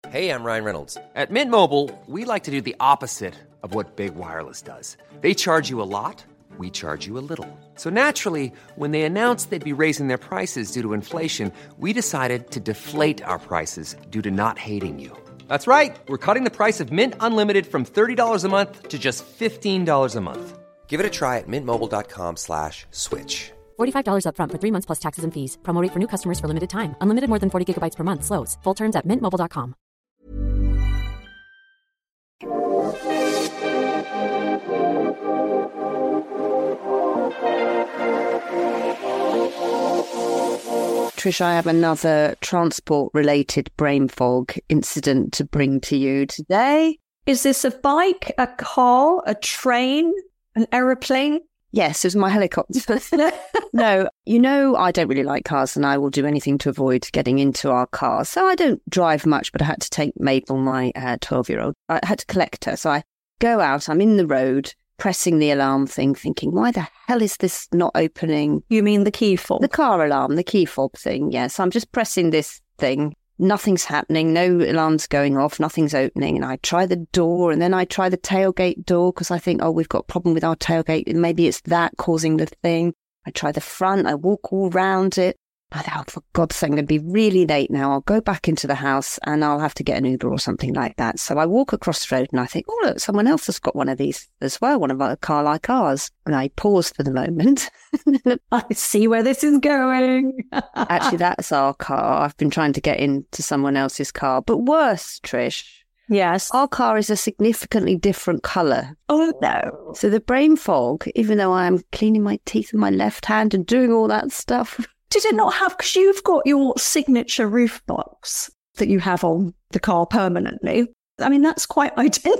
Hey, I'm Ryan Reynolds. At Mint Mobile, we like to do the opposite of what Big Wireless does. They charge you a lot, we charge you a little. So naturally, when they announced they'd be raising their prices due to inflation, we decided to deflate our prices due to not hating you. That's right. We're cutting the price of Mint Unlimited from $30 a month to just $15 a month. Give it a try at mintmobile.com/switch. $45 up front for 3 months plus taxes and fees. Promo rate for new customers for limited time. Unlimited more than 40 gigabytes per month. Slows full terms at mintmobile.com. Trish, I have another transport-related brain fog incident to bring to you today. Is this a bike, a car, a train, an aeroplane? Yes, it was my helicopter. No, you know I don't really like cars and I will do anything to avoid getting into our car. So I don't drive much, but I had to take Mabel, my 12-year-old. I had to collect her. So I go out, I'm in the road, pressing the alarm thing, thinking, why the hell is this not opening? You mean the key fob? The car alarm, the key fob thing, yes. I'm just pressing this thing. Nothing's happening, no alarm's going off, nothing's opening. And I try the door and then I try the tailgate door because I think, oh, we've got a problem with our tailgate. And maybe it's that causing the thing. I try the front, I walk all round it. I thought, oh, for God's sake, I'm going to be really late now. I'll go back into the house and I'll have to get an Uber or something like that. So I walk across the road and I think, oh, look, someone else has got one of these as well, one of a car like ours. And I pause for the moment. I see where this is going. Actually, that's our car. I've been trying to get into someone else's car. But worse, Trish. Yes. Our car is a significantly different colour. Oh, no. So the brain fog, even though I am cleaning my teeth with my left hand and doing all that stuff. Did it not have, because you've got your signature roof box that you have on the car permanently. I mean, that's quite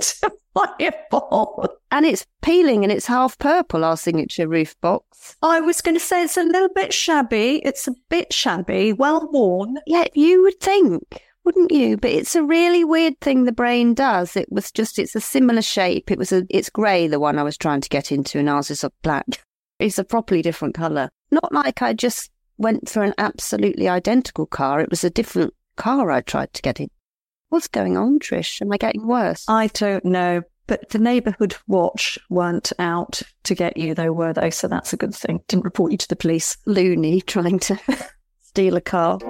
identifiable. And it's peeling and it's half purple, our signature roof box. I was going to say it's a little bit shabby. It's a bit shabby, well worn. Yeah, you would think, wouldn't you? But it's a really weird thing the brain does. It's a similar shape. It's grey, the one I was trying to get into, and ours is a black. It's a properly different colour. Not like I just went for an absolutely identical car. It was a different car I tried to get in. What's going on, Trish? Am I getting worse? I don't know. But the neighbourhood watch weren't out to get you, though, were they? So that's a good thing. Didn't report you to the police. Loony trying to steal a car.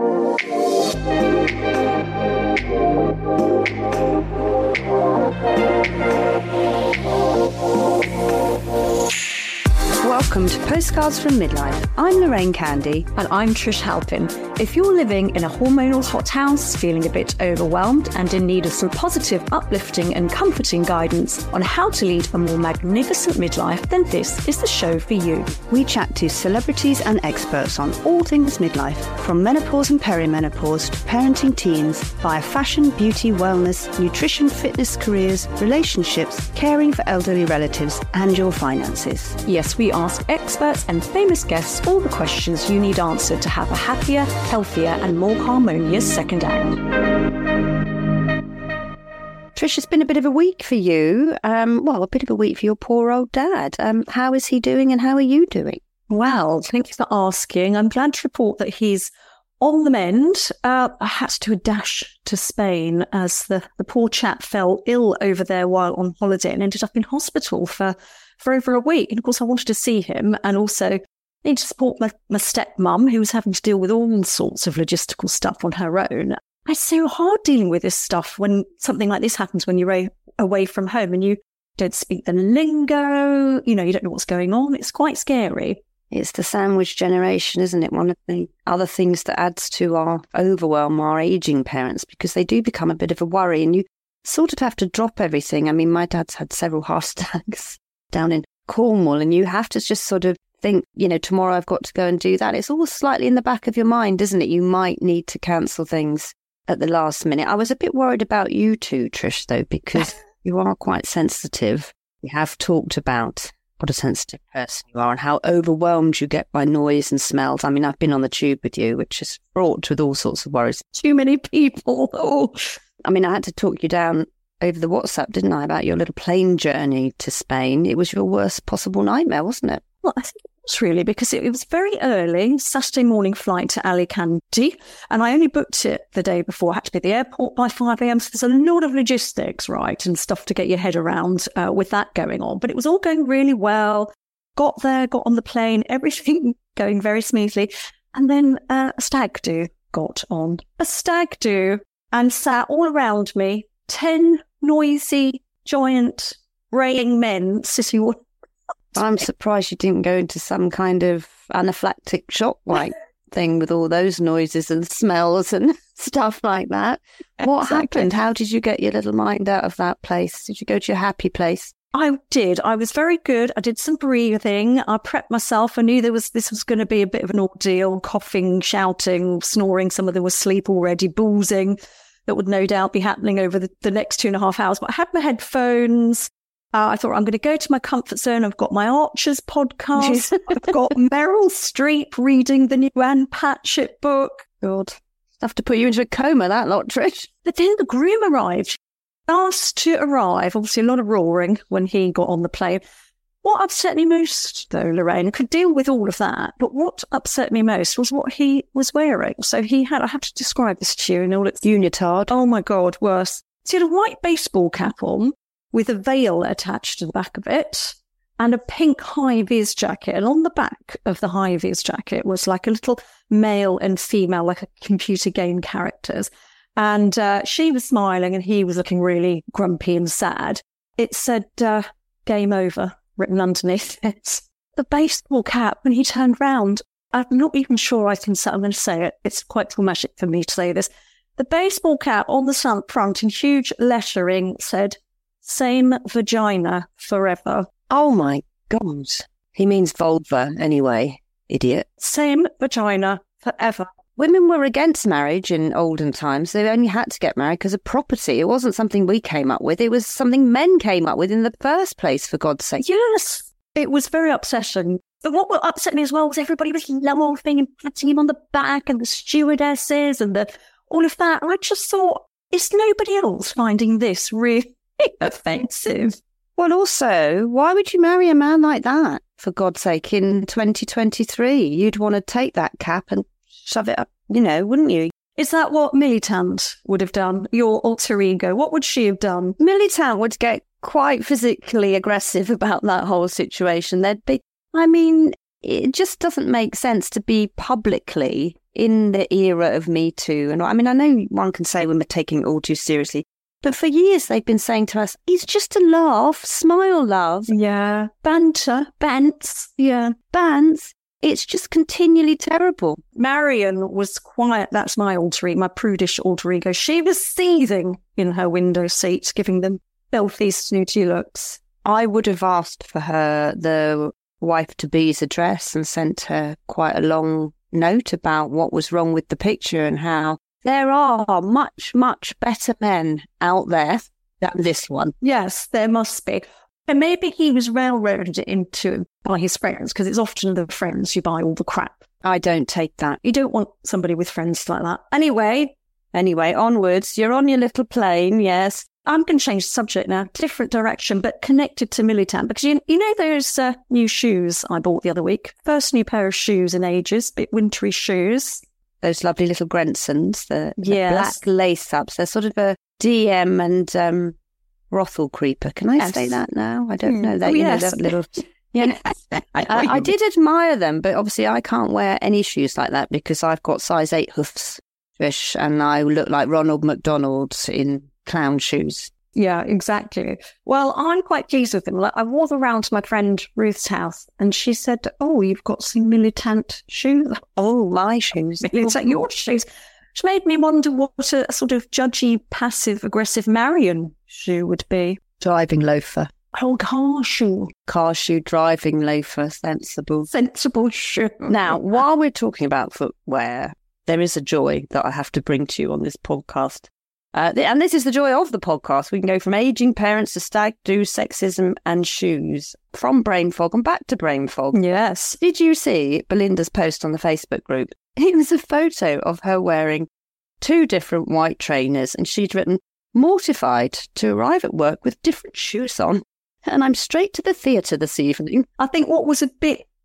Welcome to Postcards from Midlife. I'm Lorraine Candy. And I'm Trish Halpin. If you're living in a hormonal hothouse, feeling a bit overwhelmed and in need of some positive, uplifting and comforting guidance on how to lead a more magnificent midlife, then this is the show for you. We chat to celebrities and experts on all things midlife, from menopause and perimenopause to parenting teens, via fashion, beauty, wellness, nutrition, fitness, careers, relationships, caring for elderly relatives and your finances. Yes, we ask experts and famous guests all the questions you need answered to have a happier, healthier and more harmonious second act. Trish, it's been a bit of a week for you. A bit of a week for your poor old dad. How is he doing and how are you doing? Well, thank you for asking. I'm glad to report that he's on the mend. I had to do a dash to Spain as the poor chap fell ill over there while on holiday and ended up in hospital for over a week. And of course, I wanted to see him and also need to support my stepmum, who was having to deal with all sorts of logistical stuff on her own. It's so hard dealing with this stuff when something like this happens when you're away from home and you don't speak the lingo, you don't know what's going on. It's quite scary. It's the sandwich generation, isn't it? One of the other things that adds to our overwhelm, our ageing parents, because they do become a bit of a worry and you sort of have to drop everything. I mean, my dad's had several heart attacks down in Cornwall and you have to just sort of think, tomorrow I've got to go and do that. It's all slightly in the back of your mind, isn't it? You might need to cancel things at the last minute. I was a bit worried about you too, Trish, though, because you are quite sensitive. We have talked about what a sensitive person you are and how overwhelmed you get by noise and smells. I mean, I've been on the tube with you, which is fraught with all sorts of worries. Too many people. Oh. I mean, I had to talk you down over the WhatsApp, didn't I, about your little plane journey to Spain. It was your worst possible nightmare, wasn't it? Well, I think it was really, because it was very early, Saturday morning flight to Alicante, and I only booked it the day before. I had to be at the airport by 5 a.m, so there's a lot of logistics, right, and stuff to get your head around with that going on. But it was all going really well. Got there, got on the plane, everything going very smoothly. And then a stag do got on. A stag do, and sat all around me, 10 noisy, giant, braying men sitting all... I'm surprised you didn't go into some kind of anaphylactic shock like thing with all those noises and smells and stuff like that. What happened? How did you get your little mind out of that place? Did you go to your happy place? I did. I was very good. I did some breathing. I prepped myself. I knew this was going to be a bit of an ordeal, coughing, shouting, snoring. Some of them were asleep already, boozing. That would no doubt be happening over the next 2.5 hours. But I had my headphones. I thought, I'm going to go to my comfort zone. I've got my Archers podcast. I've got Meryl Streep reading the new Anne Patchett book. God, have to put you into a coma, that lot, Trish. But then the groom arrived. Last to arrive, obviously a lot of roaring when he got on the plane. What upset me most, though, Lorraine, I could deal with all of that, but what upset me most was what he was wearing. So he had, I have to describe this to you in all its unitard. Oh my God, worse. So he had a white baseball cap on with a veil attached to the back of it and a pink high-vis jacket. And on the back of the high-vis jacket was like a little male and female, like a computer game characters. And she was smiling and he was looking really grumpy and sad. It said, game over, written underneath it. The baseball cap, when he turned round, I'm not even sure I'm going to say it. It's quite traumatic for me to say this. The baseball cap on the front in huge lettering said, same vagina forever. Oh my God. He means vulva anyway, idiot. Same vagina forever. Women were against marriage in olden times. They only had to get married because of property. It wasn't something we came up with. It was something men came up with in the first place, for God's sake. Yes, it was very upsetting. But what upset me as well was everybody was laughing and patting him on the back and the stewardesses and all of that. And I just thought, is nobody else finding this really offensive? Well, also, why would you marry a man like that, for God's sake, in 2023? You'd want to take that cap and shove it up, wouldn't you? Is that what Militant would have done? Your alter ego? What would she have done? Militant would get quite physically aggressive about that whole situation. It just doesn't make sense to be publicly in the era of Me Too. And I know one can say we're taking it all too seriously, but for years they've been saying to us, it's just a laugh, smile, love. Yeah. Banter, bants. Yeah. Bants. It's just continually terrible. Marion was quiet. That's my alter ego, my prudish alter ego. She was seething in her window seat, giving them filthy, snooty looks. I would have asked for the wife-to-be's address and sent her quite a long note about what was wrong with the picture and how there are much, much better men out there than this one. Yes, there must be. And maybe he was railroaded into by his friends, because it's often the friends who buy all the crap. I don't take that. You don't want somebody with friends like that. Anyway, onwards. You're on your little plane, yes. I'm going to change the subject now, different direction, but connected to Militant, because you know those new shoes I bought the other week? First new pair of shoes in ages, bit wintry shoes. Those lovely little Grensons, the black lace-ups. They're sort of a DM and brothel creeper. Can I say that now? I don't know that. Yes. That little... Yeah, I did admire them, but obviously I can't wear any shoes like that because I've got size 8 hoofs, Trish, and I look like Ronald McDonald in clown shoes. Yeah, exactly. Well, I'm quite pleased with them. I wore them around to my friend Ruth's house, and she said, "Oh, you've got some Militant shoes." Oh, my shoes. Militant, your shoes. Which made me wonder what a sort of judgy, passive-aggressive Marion shoe would be. Driving loafer. Oh, car shoe. Car shoe, driving loafer, sensible. Sensible shoe. Now, while we're talking about footwear, there is a joy that I have to bring to you on this podcast. And this is the joy of the podcast. We can go from aging parents to stag do, sexism and shoes, from brain fog and back to brain fog. Yes. Did you see Belinda's post on the Facebook group? It was a photo of her wearing 2 different white trainers, and she'd written, "Mortified to arrive at work with different shoes on. And I'm straight to the theatre this evening." I think what was a bit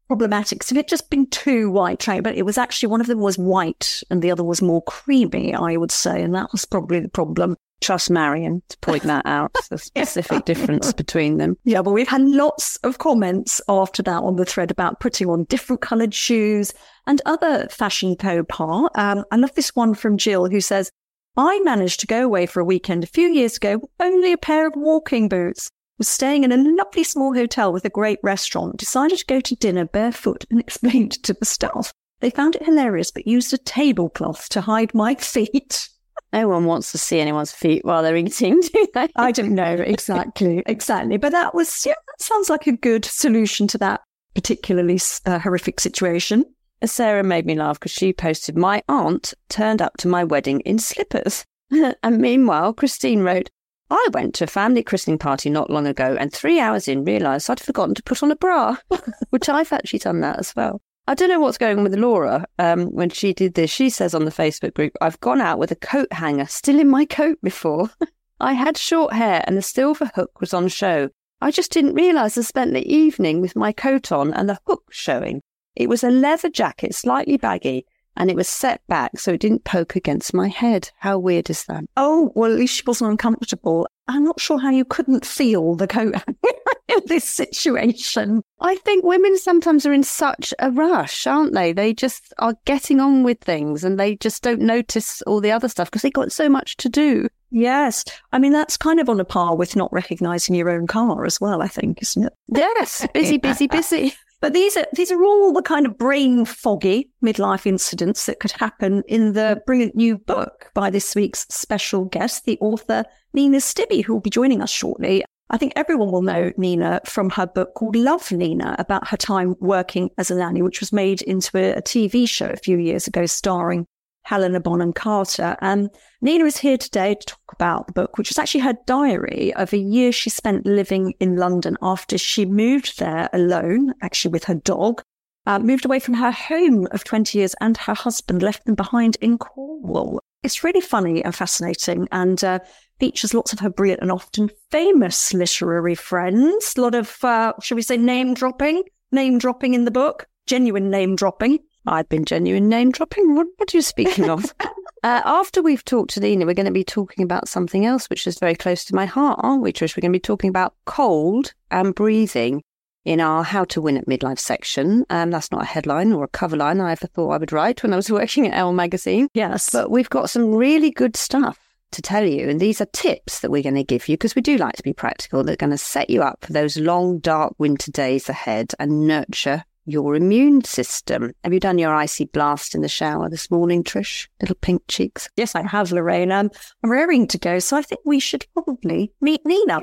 problematic. So it had just been two white trays, but it was actually one of them was white and the other was more creamy, I would say. And that was probably the problem. Trust Marion to point that out, the specific difference between them. Yeah, but we've had lots of comments after that on the thread about putting on different coloured shoes and other fashion faux pas. I love this one from Jill who says, I managed to go away for a weekend a few years ago with only a pair of walking boots. Was staying in a lovely small hotel with a great restaurant, decided to go to dinner barefoot and explained to the staff. They found it hilarious but used a tablecloth to hide my feet. No one wants to see anyone's feet while they're eating, do they? I don't know, exactly. But that was, that sounds like a good solution to that particularly horrific situation. Sarah made me laugh because she posted, my aunt turned up to my wedding in slippers. And meanwhile, Christine wrote, I went to a family christening party not long ago and 3 hours in realised I'd forgotten to put on a bra, which I've actually done that as well. I don't know what's going on with Laura when she did this. She says on the Facebook group, I've gone out with a coat hanger still in my coat before. I had short hair and the silver hook was on show. I just didn't realise I spent the evening with my coat on and the hook showing. It was a leather jacket, slightly baggy, and it was set back so it didn't poke against my head. How weird is that? Oh, well, at least she wasn't uncomfortable. I'm not sure how you couldn't feel the coat in this situation. I think women sometimes are in such a rush, aren't they? They just are getting on with things and they just don't notice all the other stuff because they've got so much to do. Yes. I mean, that's kind of on a par with not recognising your own car as well, I think, isn't it? Yes. Busy. But these are all the kind of brain foggy midlife incidents that could happen in the brilliant new book by this week's special guest, the author Nina Stibbe, who will be joining us shortly. I think everyone will know Nina from her book called Love Nina, about her time working as a nanny, which was made into a TV show a few years ago starring Helena Bonham Carter. And Nina is here today to talk about the book, which is actually her diary of a year she spent living in London after she moved there alone, actually with her dog, moved away from her home of 20 years and her husband, left them behind in Cornwall. It's really funny and fascinating and features lots of her brilliant and often famous literary friends. A lot of, shall we say, name dropping in the book, genuine name dropping. I've been genuine name dropping. What are you speaking of? After we've talked to Nina, we're going to be talking about something else, which is very close to my heart, aren't we, Trish? We're going to be talking about cold and breathing in our How to Win at Midlife section. That's not a headline or a cover line I ever thought I would write when I was working at Elle magazine. Yes. But we've got some really good stuff to tell you. And these are tips that we're going to give you because we do like to be practical. They're going to set you up for those long, dark winter days ahead and nurture your immune system. Have you done your icy blast in the shower this morning, Trish? Little pink cheeks. Yes, I have, Lorraine. I'm raring to go, so I think we should probably meet Nina.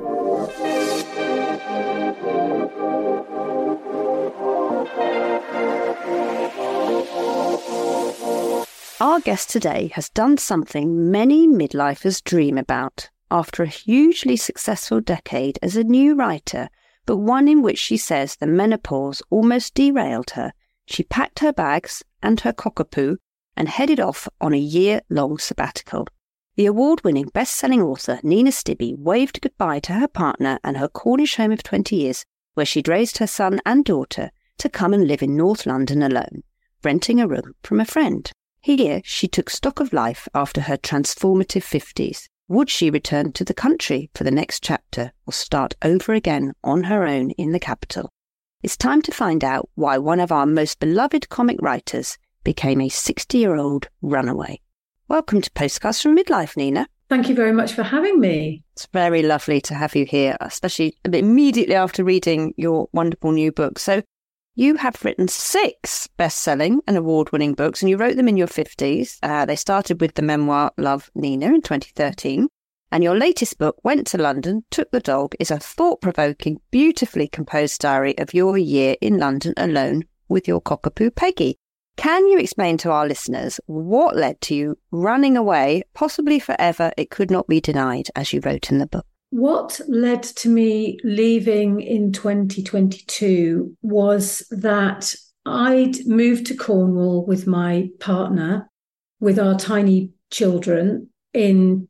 Our guest today has done something many midlifers dream about. After a hugely successful decade as a new writer, but one in which she says the menopause almost derailed her, she packed her bags and her cockapoo and headed off on a year-long sabbatical. The award-winning best-selling author Nina Stibbe waved goodbye to her partner and her Cornish home of 20 years, where she'd raised her son and daughter, to come and live in North London alone, renting a room from a friend. Here, she took stock of life after her transformative 50s. Would she return to the country for the next chapter or start over again on her own in the capital? It's time to find out why one of our most beloved comic writers became a 60-year-old runaway. Welcome to Postcards from Midlife, Nina. Thank you very much for having me. It's very lovely to have you here, especially immediately after reading your wonderful new book. So you have written 6 best-selling and award-winning books, and you wrote them in your 50s. They started with the memoir Love Nina in 2013. And your latest book, Went to London, Took the Dog, is a thought-provoking, beautifully composed diary of your year in London alone with your cockapoo Peggy. Can you explain to our listeners what led to you running away, possibly forever, it could not be denied, as you wrote in the book? What led to me leaving in 2022 was that I'd moved to Cornwall with my partner, with our tiny children, in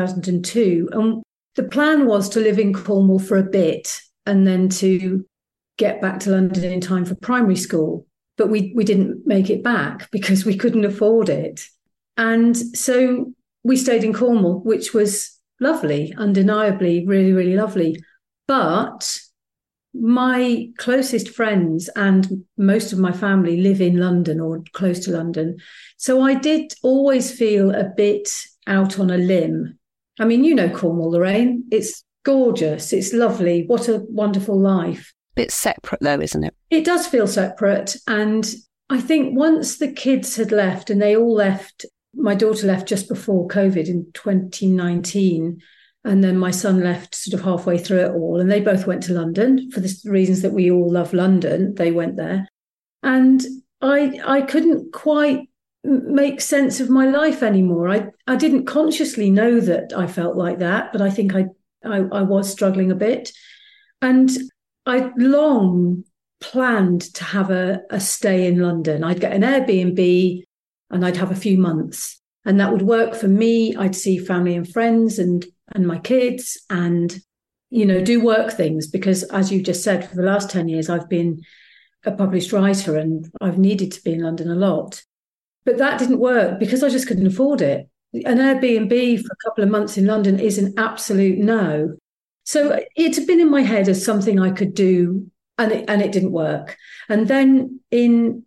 2002. And the plan was to live in Cornwall for a bit and then to get back to London in time for primary school. But we didn't make it back because we couldn't afford it. And so we stayed in Cornwall, which was lovely, undeniably, really, really lovely. But my closest friends and most of my family live in London or close to London. So I did always feel a bit out on a limb. I mean, you know Cornwall, Lorraine. It's gorgeous. It's lovely. What a wonderful life. Bit separate though, isn't it? It does feel separate. And I think once the kids had left, and they all left, my daughter left just before COVID in 2019. And then my son left sort of halfway through it all. And they both went to London for the reasons that we all love London. They went there. And I couldn't quite make sense of my life anymore. I didn't consciously know that I felt like that, but I think I was struggling a bit. And I long planned to have a stay in London. I'd get an Airbnb and I'd have a few months. And that would work for me. I'd see family and friends and my kids and, do work things. Because as you just said, for the last 10 years, I've been a published writer and I've needed to be in London a lot. But that didn't work because I just couldn't afford it. An Airbnb for a couple of months in London is an absolute no. So it had been in my head as something I could do, and it didn't work. And then in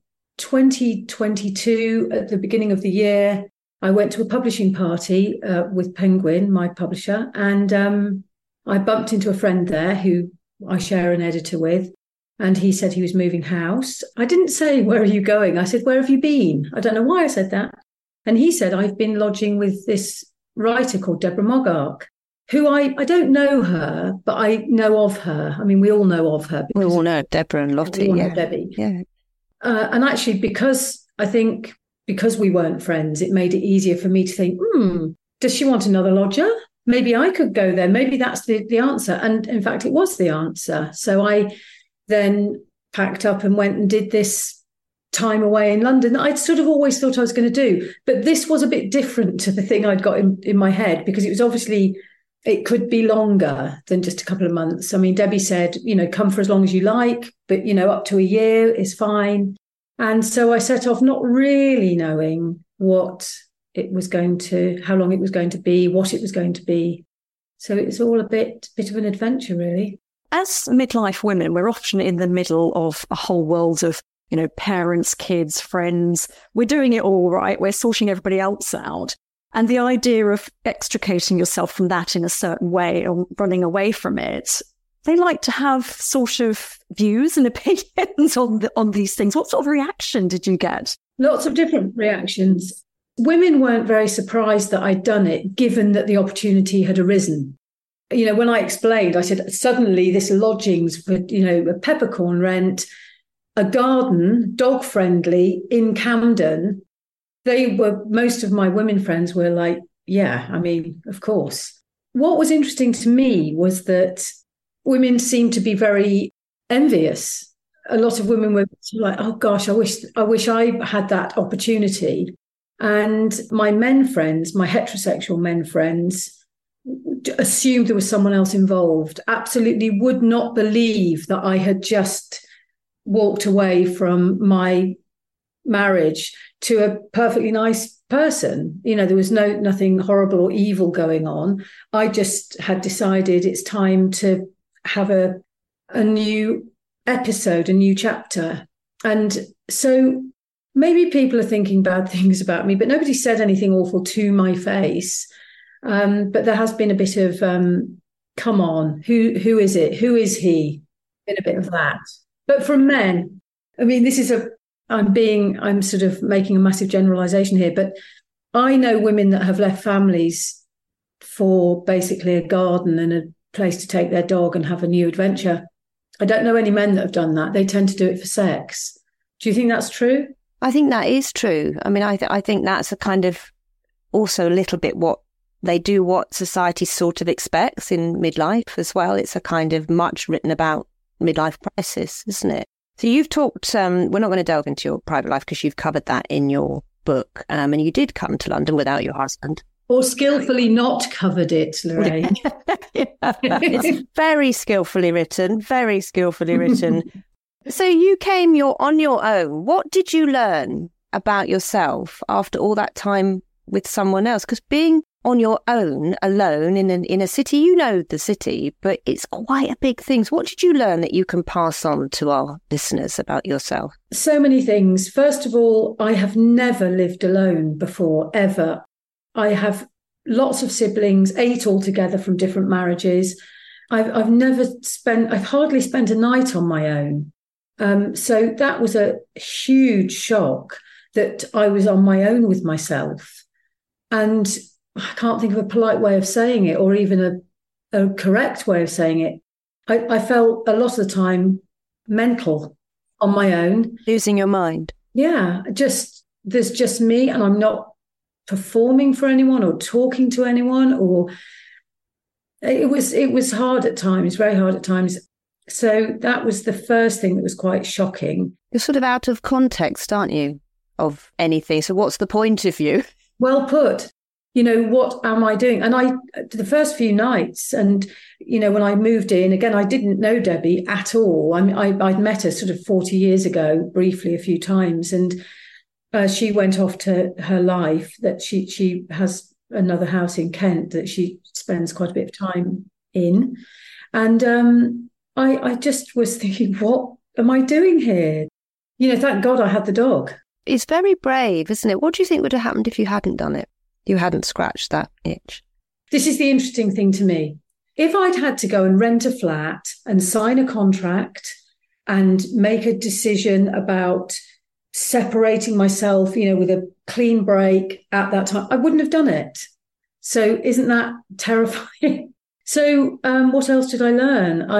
2022, at the beginning of the year, I went to a publishing party with Penguin, my publisher, and I bumped into a friend there who I share an editor with, and he said he was moving house. I didn't say, "Where are you going?" I said, "Where have you been?" I don't know why I said that. And he said, "I've been lodging with this writer called Deborah Moggark, who I don't know her, but I know of her. I mean, we all know of her. We all know Deborah and Lottie, yeah. Debbie. Yeah. And actually, because we weren't friends, it made it easier for me to think, does she want another lodger? Maybe I could go there. Maybe that's the answer. And in fact, it was the answer. So I then packed up and went and did this time away in London that I'd sort of always thought I was going to do. But this was a bit different to the thing I'd got in my head, because it was obviously, it could be longer than just a couple of months. I mean, Debbie said, come for as long as you like, but, up to a year is fine. And so I set off not really knowing how long it was going to be, what it was going to be. So it was all a bit of an adventure, really. As midlife women, we're often in the middle of a whole world of, parents, kids, friends. We're doing it all right. We're sorting everybody else out. And the idea of extricating yourself from that in a certain way or running away from it, they like to have sort of views and opinions on these things. What sort of reaction did you get? Lots of different reactions. Women weren't very surprised that I'd done it, given that the opportunity had arisen. When I explained, I said, suddenly this lodgings for, a peppercorn rent, a garden, dog-friendly in Camden. Most of my women friends were like, yeah, I mean, of course. What was interesting to me was that women seemed to be very envious. A lot of women were like, oh gosh, I wish I had that opportunity. And my men friends, my heterosexual men friends, assumed there was someone else involved, absolutely would not believe that I had just walked away from my marriage to a perfectly nice person. There was nothing horrible or evil going on. I just had decided it's time to have a new episode, a new chapter. And so maybe people are thinking bad things about me, but nobody said anything awful to my face. But there has been a bit of, come on, who is it? Who is he? Been a bit of that. But from men, I mean, I'm sort of making a massive generalization here, but I know women that have left families for basically a garden and a place to take their dog and have a new adventure. I don't know any men that have done that. They tend to do it for sex. Do you think that's true? I think that is true. I mean, I think that's a kind of also a little bit what they do, what society sort of expects in midlife as well. It's a kind of much written about midlife crisis, isn't it? So you've talked, we're not going to delve into your private life because you've covered that in your book. And you did come to London without your husband. Or skillfully not covered it, Lorraine. It's very skillfully written, very skillfully written. So you're on your own. What did you learn about yourself after all that time with someone else? Because being on your own, alone in a city, you know the city, but it's quite a big thing. So what did you learn that you can pass on to our listeners about yourself? So many things. First of all, I have never lived alone before, ever. I have lots of siblings, 8 altogether from different marriages. I've hardly spent a night on my own. So that was a huge shock that I was on my own with myself. And I can't think of a polite way of saying it, or even a correct way of saying it. I felt a lot of the time mental on my own. Losing your mind. Yeah, there's just me, and I'm not performing for anyone or talking to anyone, or it was hard at times, very hard at times. So that was the first thing that was quite shocking. You're sort of out of context, aren't you, of anything? So what's the point of you? Well put. What am I doing? And the first few nights, and, when I moved in, again, I didn't know Debbie at all. I'd met her sort of 40 years ago, briefly a few times. And she went off to her life, that she has another house in Kent that she spends quite a bit of time in. And I just was thinking, what am I doing here? Thank God I had the dog. It's very brave, isn't it? What do you think would have happened if you hadn't done it? You hadn't scratched that itch? This is the interesting thing to me. If I'd had to go and rent a flat and sign a contract and make a decision about separating myself, with a clean break at that time, I wouldn't have done it. So isn't that terrifying? So what else did I learn?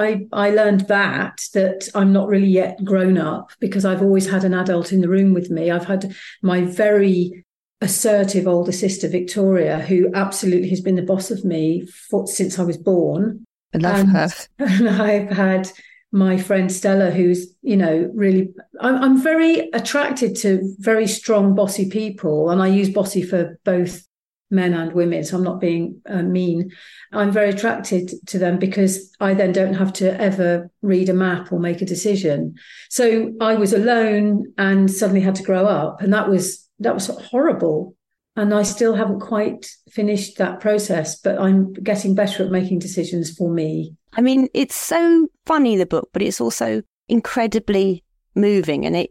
I learned that I'm not really yet grown up, because I've always had an adult in the room with me. I've had my very assertive older sister, Victoria, who absolutely has been the boss of me since I was born. I love her. And I've had my friend Stella, who's, really, I'm very attracted to very strong, bossy people. And I use bossy for both men and women, so I'm not being mean. I'm very attracted to them because I then don't have to ever read a map or make a decision. So I was alone and suddenly had to grow up, and that was horrible. And I still haven't quite finished that process, but I'm getting better at making decisions for me. I mean, it's so funny, the book, but it's also incredibly moving. And it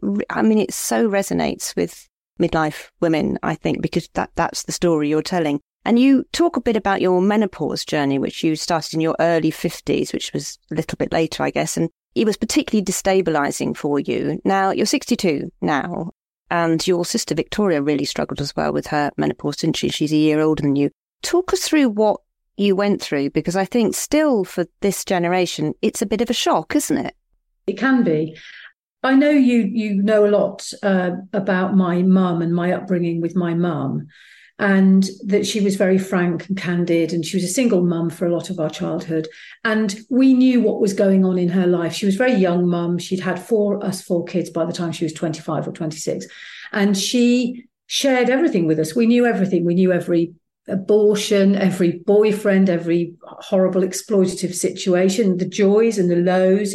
so resonates with midlife women, I think, because that's the story you're telling. And you talk a bit about your menopause journey, which you started in your early 50s, which was a little bit later, I guess. And it was particularly destabilising for you. Now, you're 62 now, and your sister Victoria really struggled as well with her menopause, didn't she? She's a year older than you. Talk us through what you went through, because I think still for this generation, it's a bit of a shock, isn't it? It can be. I know you know a lot about my mum and my upbringing with my mum, and that she was very frank and candid, and she was a single mum for a lot of our childhood. And we knew what was going on in her life. She was a very young mum. She'd had four kids by the time she was 25 or 26. And she shared everything with us. We knew everything. We knew every abortion, every boyfriend, every horrible exploitative situation, the joys and the lows.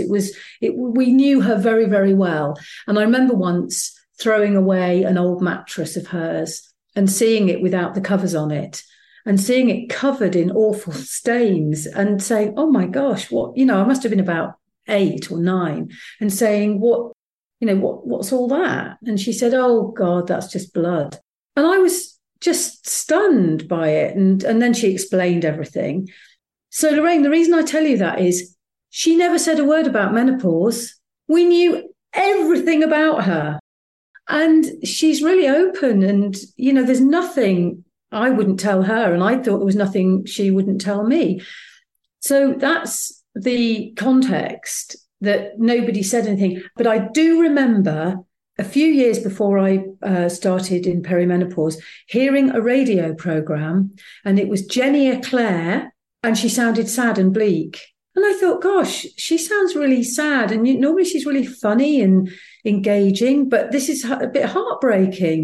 We knew her very, very well. And I remember once throwing away an old mattress of hers and seeing it without the covers on it, and seeing it covered in awful stains, and saying, oh my gosh, I must have been about 8 or 9, and saying, what's all that? And she said, oh God, that's just blood. And I was just stunned by it. And then she explained everything. So Lorraine, the reason I tell you that is she never said a word about menopause. We knew everything about her. And she's really open, and, there's nothing I wouldn't tell her, and I thought there was nothing she wouldn't tell me. So that's the context, that nobody said anything. But I do remember a few years before I started in perimenopause, hearing a radio programme, and it was Jenny Eclair, and she sounded sad and bleak. And I thought, gosh, she sounds really sad. And normally she's really funny and engaging, but this is a bit heartbreaking.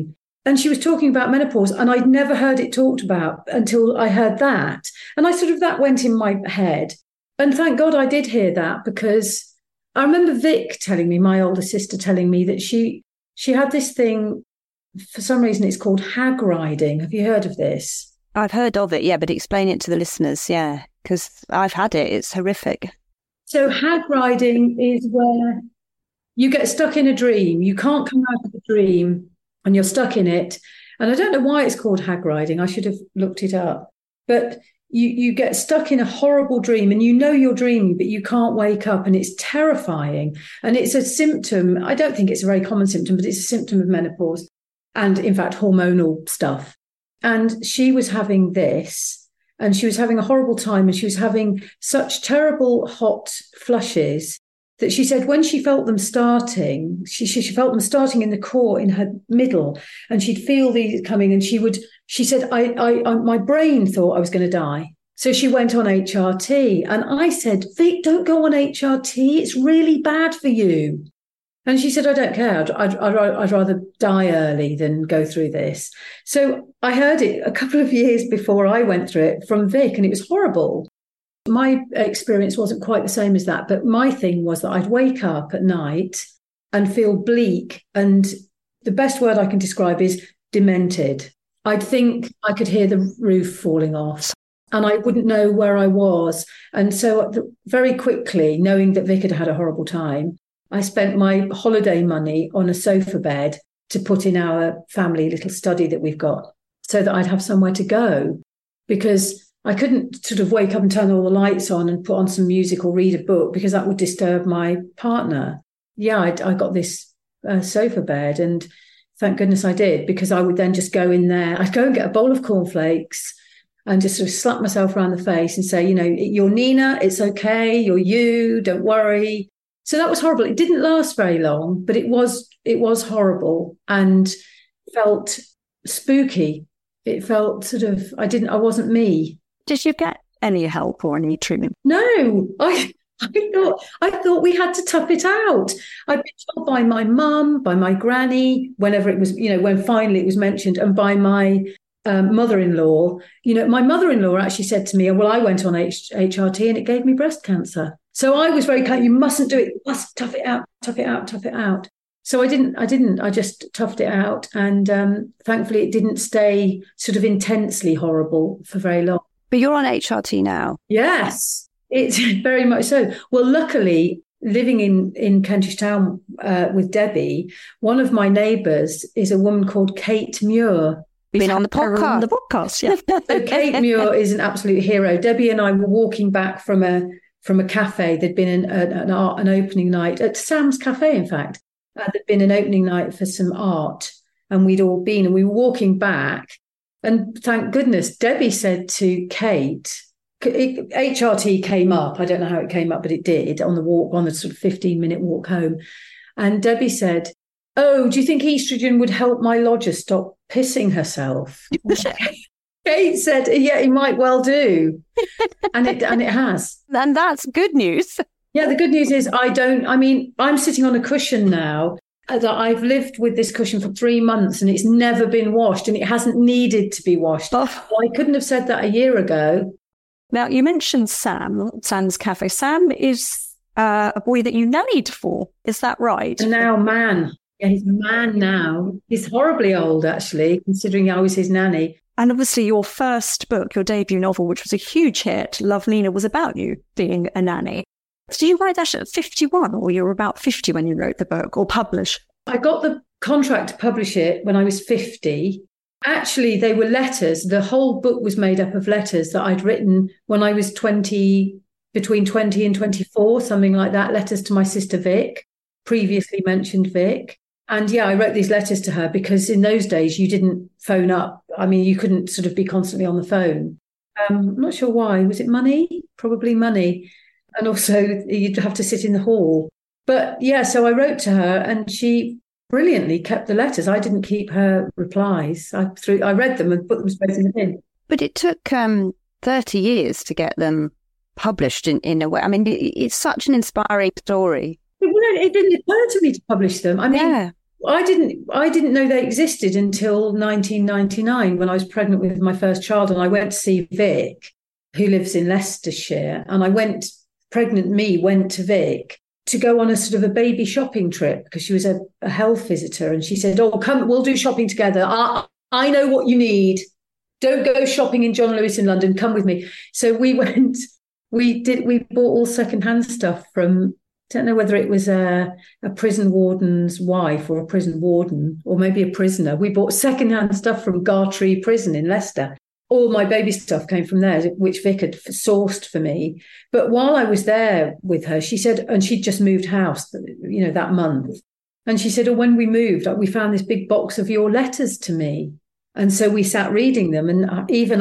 And she was talking about menopause, and I'd never heard it talked about until I heard that. And that went in my head. And thank God I did hear that, because I remember Vic telling me, my older sister telling me, that she had this thing, for some reason it's called hag riding. Have you heard of this? I've heard of it, yeah, but explain it to the listeners, yeah, because I've had it. It's horrific. So hag riding is where you get stuck in a dream. You can't come out of the dream and you're stuck in it. And I don't know why it's called hag riding. I should have looked it up. But you get stuck in a horrible dream, and you know you're dreaming, but you can't wake up, and it's terrifying. And it's a symptom. I don't think it's a very common symptom, but it's a symptom of menopause and, in fact, hormonal stuff. And she was having this, and she was having a horrible time, and she was having such terrible hot flushes that she said when she felt them starting, she felt them starting in the core, in her middle, and she'd feel these coming, and she said, my brain thought I was going to die. So she went on HRT, and I said, Vic, don't go on HRT. It's really bad for you. And she said, I don't care. I'd rather die early than go through this. So I heard it a couple of years before I went through it from Vic, and it was horrible. My experience wasn't quite the same as that, but my thing was that I'd wake up at night and feel bleak. And the best word I can describe is demented. I'd think I could hear the roof falling off, and I wouldn't know where I was. And so very quickly, knowing that Vic had had a horrible time, I spent my holiday money on a sofa bed to put in our family little study that we've got, so that I'd have somewhere to go, because I couldn't sort of wake up and turn all the lights on and put on some music or read a book, because that would disturb my partner. Yeah, I got this sofa bed, and thank goodness I did, because I would then just go in there. I'd go and get a bowl of cornflakes and just sort of slap myself around the face and say, you're Nina, it's okay, you're you, don't worry. So that was horrible. It didn't last very long, but it was horrible and felt spooky. It felt sort of, I wasn't me. Did you get any help or any treatment? No, I thought we had to tough it out. I'd been told by my mum, by my granny, whenever it was, when finally it was mentioned, and by my mother-in-law. My mother-in-law actually said to me, well, I went on HRT and it gave me breast cancer. So I was very clear, you mustn't do it, you must tough it out, tough it out, tough it out. So I didn't, I just toughed it out. And thankfully it didn't stay sort of intensely horrible for very long. But you're on HRT now. Yes, it's very much so. Well, luckily, living in Kentish Town with Debbie, one of my neighbours is a woman called Kate Muir. Been on the podcast, yeah. So Kate Muir is an absolute hero. Debbie and I were walking back from a cafe. There'd been an opening night at Sam's Cafe, in fact. There'd been an opening night for some art, and we'd all been, and we were walking back. And thank goodness, Debbie said to Kate, HRT came up. I don't know how it came up, but it did on the sort of 15-minute walk home. And Debbie said, oh, do you think estrogen would help my lodger stop pissing herself? Kate said, yeah, it might well do. And it has. And that's good news. Yeah, the good news is I'm sitting on a cushion now. That I've lived with this cushion for 3 months, and it's never been washed, and it hasn't needed to be washed. Oh. I couldn't have said that a year ago. Now, you mentioned Sam's Cafe. Sam is a boy that you nannied for. Is that right? And now man. Yeah, he's a man now. He's horribly old, actually, considering I was his nanny. And obviously your first book, your debut novel, which was a huge hit, Love Nina, was about you being a nanny. Did you write that at 51, or you were about 50 when you wrote the book, or publish? I got the contract to publish it when I was 50. Actually, they were letters. The whole book was made up of letters that I'd written when I was between 20 and 24, something like that. Letters to my sister Vic, previously mentioned Vic. And yeah, I wrote these letters to her because in those days you didn't phone up. I mean, you couldn't sort of be constantly on the phone. I'm not sure why. Was it money? Probably money. And also you'd have to sit in the hall. But yeah, so I wrote to her and she brilliantly kept the letters. I didn't keep her replies. I read them and put them straight in the bin. But it took 30 years to get them published in a way. I mean, it's such an inspiring story. It didn't occur to me to publish them. I mean, I didn't know they existed until 1999 when I was pregnant with my first child, and I went to see Vic, who lives in Leicestershire, and pregnant me went to Vic to go on a sort of a baby shopping trip because she was a health visitor, and she said, "Oh, come, we'll do shopping together. I know what you need. Don't go shopping in John Lewis in London. Come with me." So we went. We bought all secondhand stuff from. Don't know whether it was a prison warden's wife or a prison warden or maybe a prisoner. We bought secondhand stuff from Gartree Prison in Leicester. All my baby stuff came from there, which Vic had sourced for me. But while I was there with her, she said, and she'd just moved house, that month. And she said, "Oh, when we moved, we found this big box of your letters to me." And so we sat reading them. And even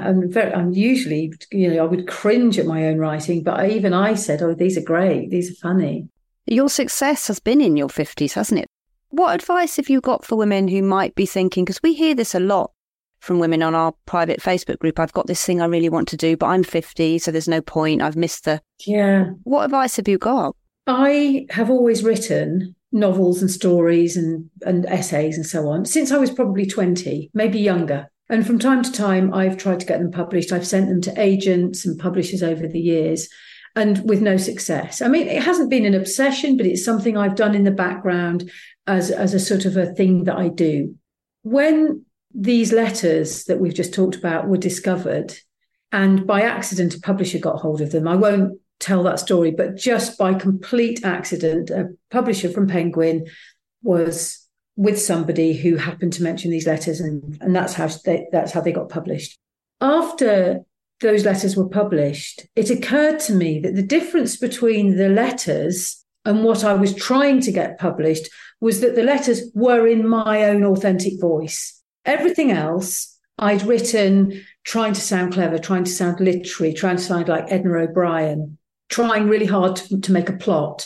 I'm usually, I would cringe at my own writing, but even I said, "Oh, these are great. These are funny." Your success has been in your 50s, hasn't it? What advice have you got for women who might be thinking, because we hear this a lot from women on our private Facebook group, "I've got this thing I really want to do, but I'm 50, so there's no point. I've missed the..." Yeah. What advice have you got? I have always written novels and stories and essays and so on since I was probably 20, maybe younger. And from time to time, I've tried to get them published. I've sent them to agents and publishers over the years, and with no success. I mean, it hasn't been an obsession, but it's something I've done in the background as a sort of a thing that I do. When these letters that we've just talked about were discovered, and by accident, a publisher got hold of them, I won't tell that story, but just by complete accident, a publisher from Penguin was with somebody who happened to mention these letters, and that's how they got published. After those letters were published, it occurred to me that the difference between the letters and what I was trying to get published was that the letters were in my own authentic voice. Everything else I'd written trying to sound clever, trying to sound literary, trying to sound like Edna O'Brien, trying really hard to make a plot,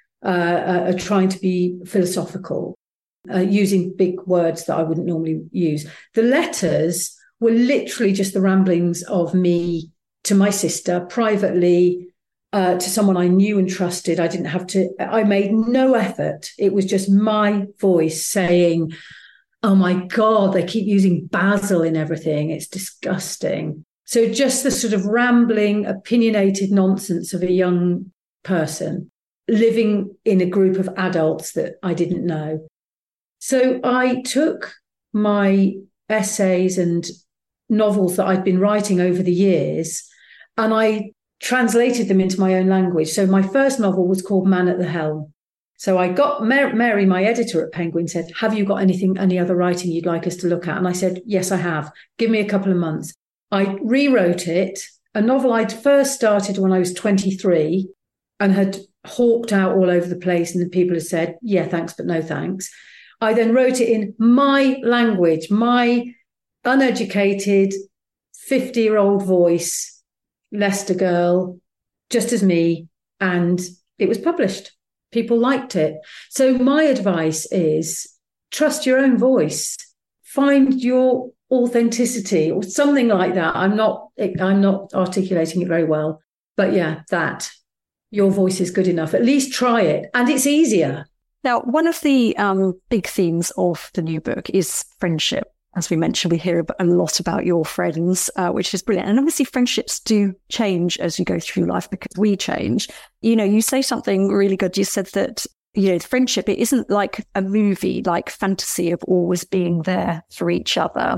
trying to be philosophical, using big words that I wouldn't normally use. The letters were literally just the ramblings of me to my sister privately, to someone I knew and trusted. I made no effort. It was just my voice saying, "Oh my God, they keep using basil in everything. It's disgusting." So just the sort of rambling, opinionated nonsense of a young person living in a group of adults that I didn't know. So I took my essays and novels that I'd been writing over the years, and I translated them into my own language. So my first novel was called Man at the Helm. So I got Mary, my editor at Penguin, said, "Have you got any other writing you'd like us to look at?" And I said, "Yes, I have. Give me a couple of months." I rewrote it, a novel I'd first started when I was 23 and had hawked out all over the place, and the people had said, "Yeah, thanks, but no thanks." I then wrote it in my language, my uneducated 50-year-old voice, Leicester girl, just as me, and it was published. People liked it. So my advice is trust your own voice, find your authenticity or something like that. I'm not articulating it very well, but yeah, that your voice is good enough. At least try it, and it's easier. Now, one of the big themes of the new book is friendship. As we mentioned, we hear a lot about your friends, which is brilliant. And obviously friendships do change as you go through life because we change. You say something really good. You said that, friendship, it isn't like a movie, like fantasy of always being there for each other.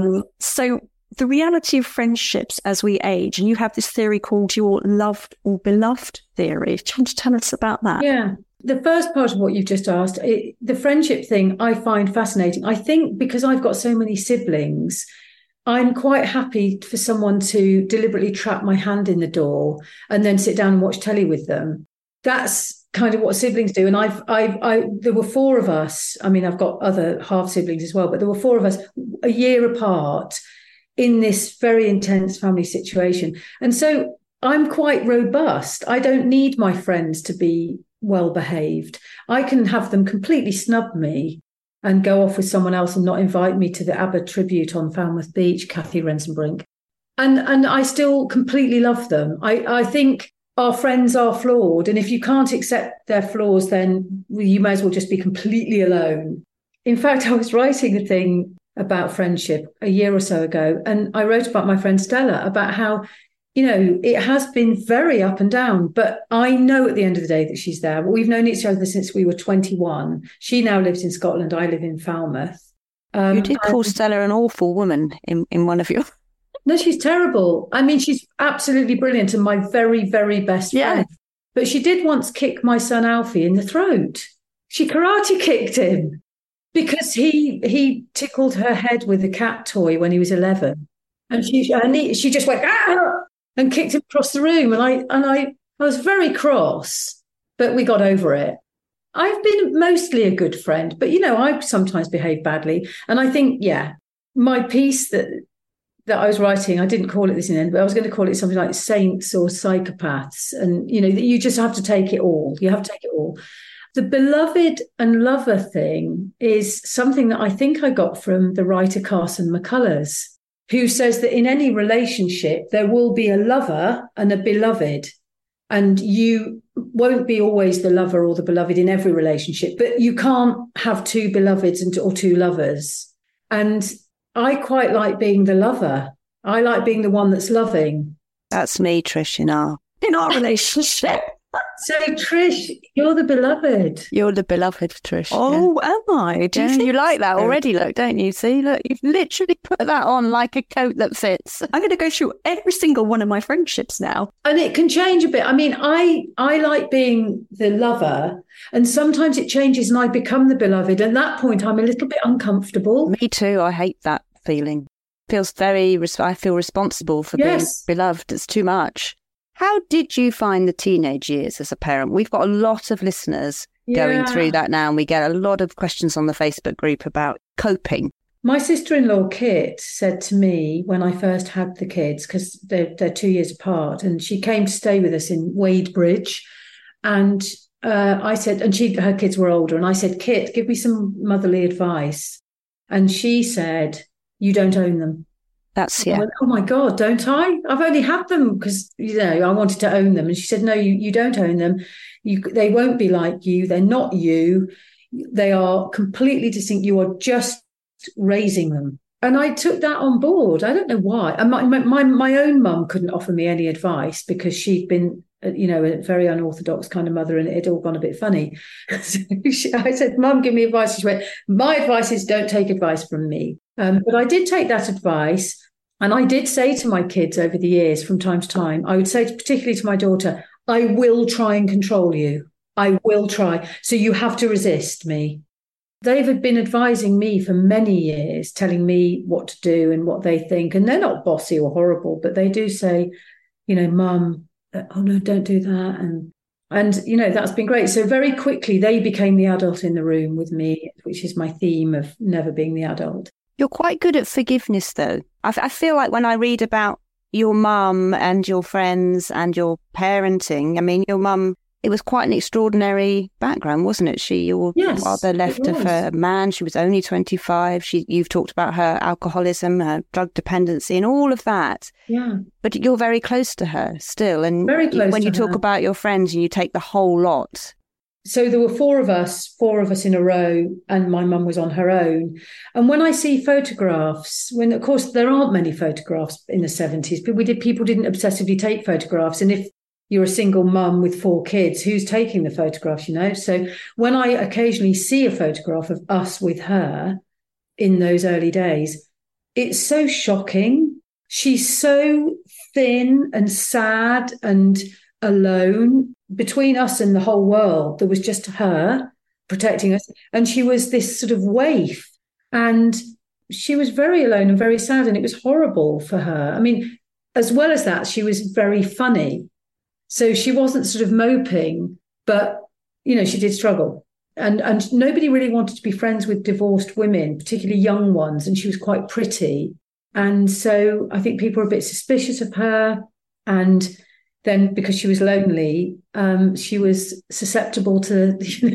So the reality of friendships as we age, and you have this theory called your loved or beloved theory. Do you want to tell us about that? Yeah. The first part of what you've just asked, the friendship thing, I find fascinating. I think because I've got so many siblings, I'm quite happy for someone to deliberately trap my hand in the door and then sit down and watch telly with them. That's kind of what siblings do. And there were four of us. I mean, I've got other half siblings as well, but there were four of us a year apart in this very intense family situation. And so I'm quite robust. I don't need my friends to be well behaved. I can have them completely snub me and go off with someone else and not invite me to the ABBA tribute on Falmouth Beach, Kathy Rensenbrink. And I still completely love them. I think our friends are flawed. And if you can't accept their flaws, then you may as well just be completely alone. In fact, I was writing a thing about friendship a year or so ago, and I wrote about my friend Stella, about how, it has been very up and down, but I know at the end of the day that she's there. We've known each other since we were 21. She now lives in Scotland. I live in Falmouth. You did call Stella an awful woman in one of your... No, she's terrible. I mean, she's absolutely brilliant and my very, very best friend. But she did once kick my son Alfie in the throat. She karate kicked him because he tickled her head with a cat toy when he was 11. And she just went, ah! And kicked him across the room. And I was very cross, but we got over it. I've been mostly a good friend, but, I sometimes behave badly. And I think, my piece that I was writing, I didn't call it this in the end, but I was going to call it something like saints or psychopaths. And, that you just have to take it all. You have to take it all. The beloved and lover thing is something that I think I got from the writer Carson McCullers, who says that in any relationship, there will be a lover and a beloved. And you won't be always the lover or the beloved in every relationship, but you can't have two beloveds or two lovers. And I quite like being the lover. I like being the one that's loving. That's me, Trish, in our relationship. So, Trish, you're the beloved. You're the beloved, Trish. Oh, am I? Do you like that already? Look, don't you? See, look, you've literally put that on like a coat that fits. I'm going to go through every single one of my friendships now. And it can change a bit. I mean, I like being the lover, and sometimes it changes and I become the beloved. At that point, I'm a little bit uncomfortable. Me too. I hate that feeling. I feel responsible for being beloved. It's too much. How did you find the teenage years as a parent? We've got a lot of listeners going through that now, and we get a lot of questions on the Facebook group about coping. My sister-in-law, Kit, said to me when I first had the kids, because they're 2 years apart, and she came to stay with us in Wadebridge, and I said, and her kids were older, and I said, Kit, give me some motherly advice. And she said, you don't own them. That's, I went, oh my God, don't I? I've only had them because, I wanted to own them. And she said, no, you don't own them. They won't be like you. They're not you. They are completely distinct. You are just raising them. And I took that on board. I don't know why. And my own mum couldn't offer me any advice because she'd been, a very unorthodox kind of mother, and it had all gone a bit funny. So I said, Mum, give me advice. She went, my advice is don't take advice from me. But I did take that advice. And I did say to my kids over the years, from time to time, I would say, particularly to my daughter, I will try and control you. I will try. So you have to resist me. They have been advising me for many years, telling me what to do and what they think. And they're not bossy or horrible, but they do say, Mum, oh no, don't do that. And that's been great. So very quickly, they became the adult in the room with me, which is my theme of never being the adult. You're quite good at forgiveness, though. I feel like when I read about your mum and your friends and your parenting, I mean, your mum, it was quite an extraordinary background, wasn't it? Your father left her for a man. She was only 25. You've talked about her alcoholism, her drug dependency and all of that. Yeah. But you're very close to her still. And very close when to you talk her. about your friends and you take the whole lot. So there were four of us in a row, and my mum was on her own. And when I see photographs, when of course there aren't many photographs in the 70s, but people didn't obsessively take photographs. And if you're a single mum with 4 kids, who's taking the photographs, So when I occasionally see a photograph of us with her in those early days, it's so shocking. She's so thin and sad and alone. Between us and the whole world, there was just her protecting us. And she was this sort of waif. And she was very alone and very sad. And it was horrible for her. I mean, as well as that, she was very funny. So she wasn't sort of moping, but, she did struggle. And nobody really wanted to be friends with divorced women, particularly young ones. And she was quite pretty. And so I think people were a bit suspicious of her. And then because she was lonely, she was susceptible to,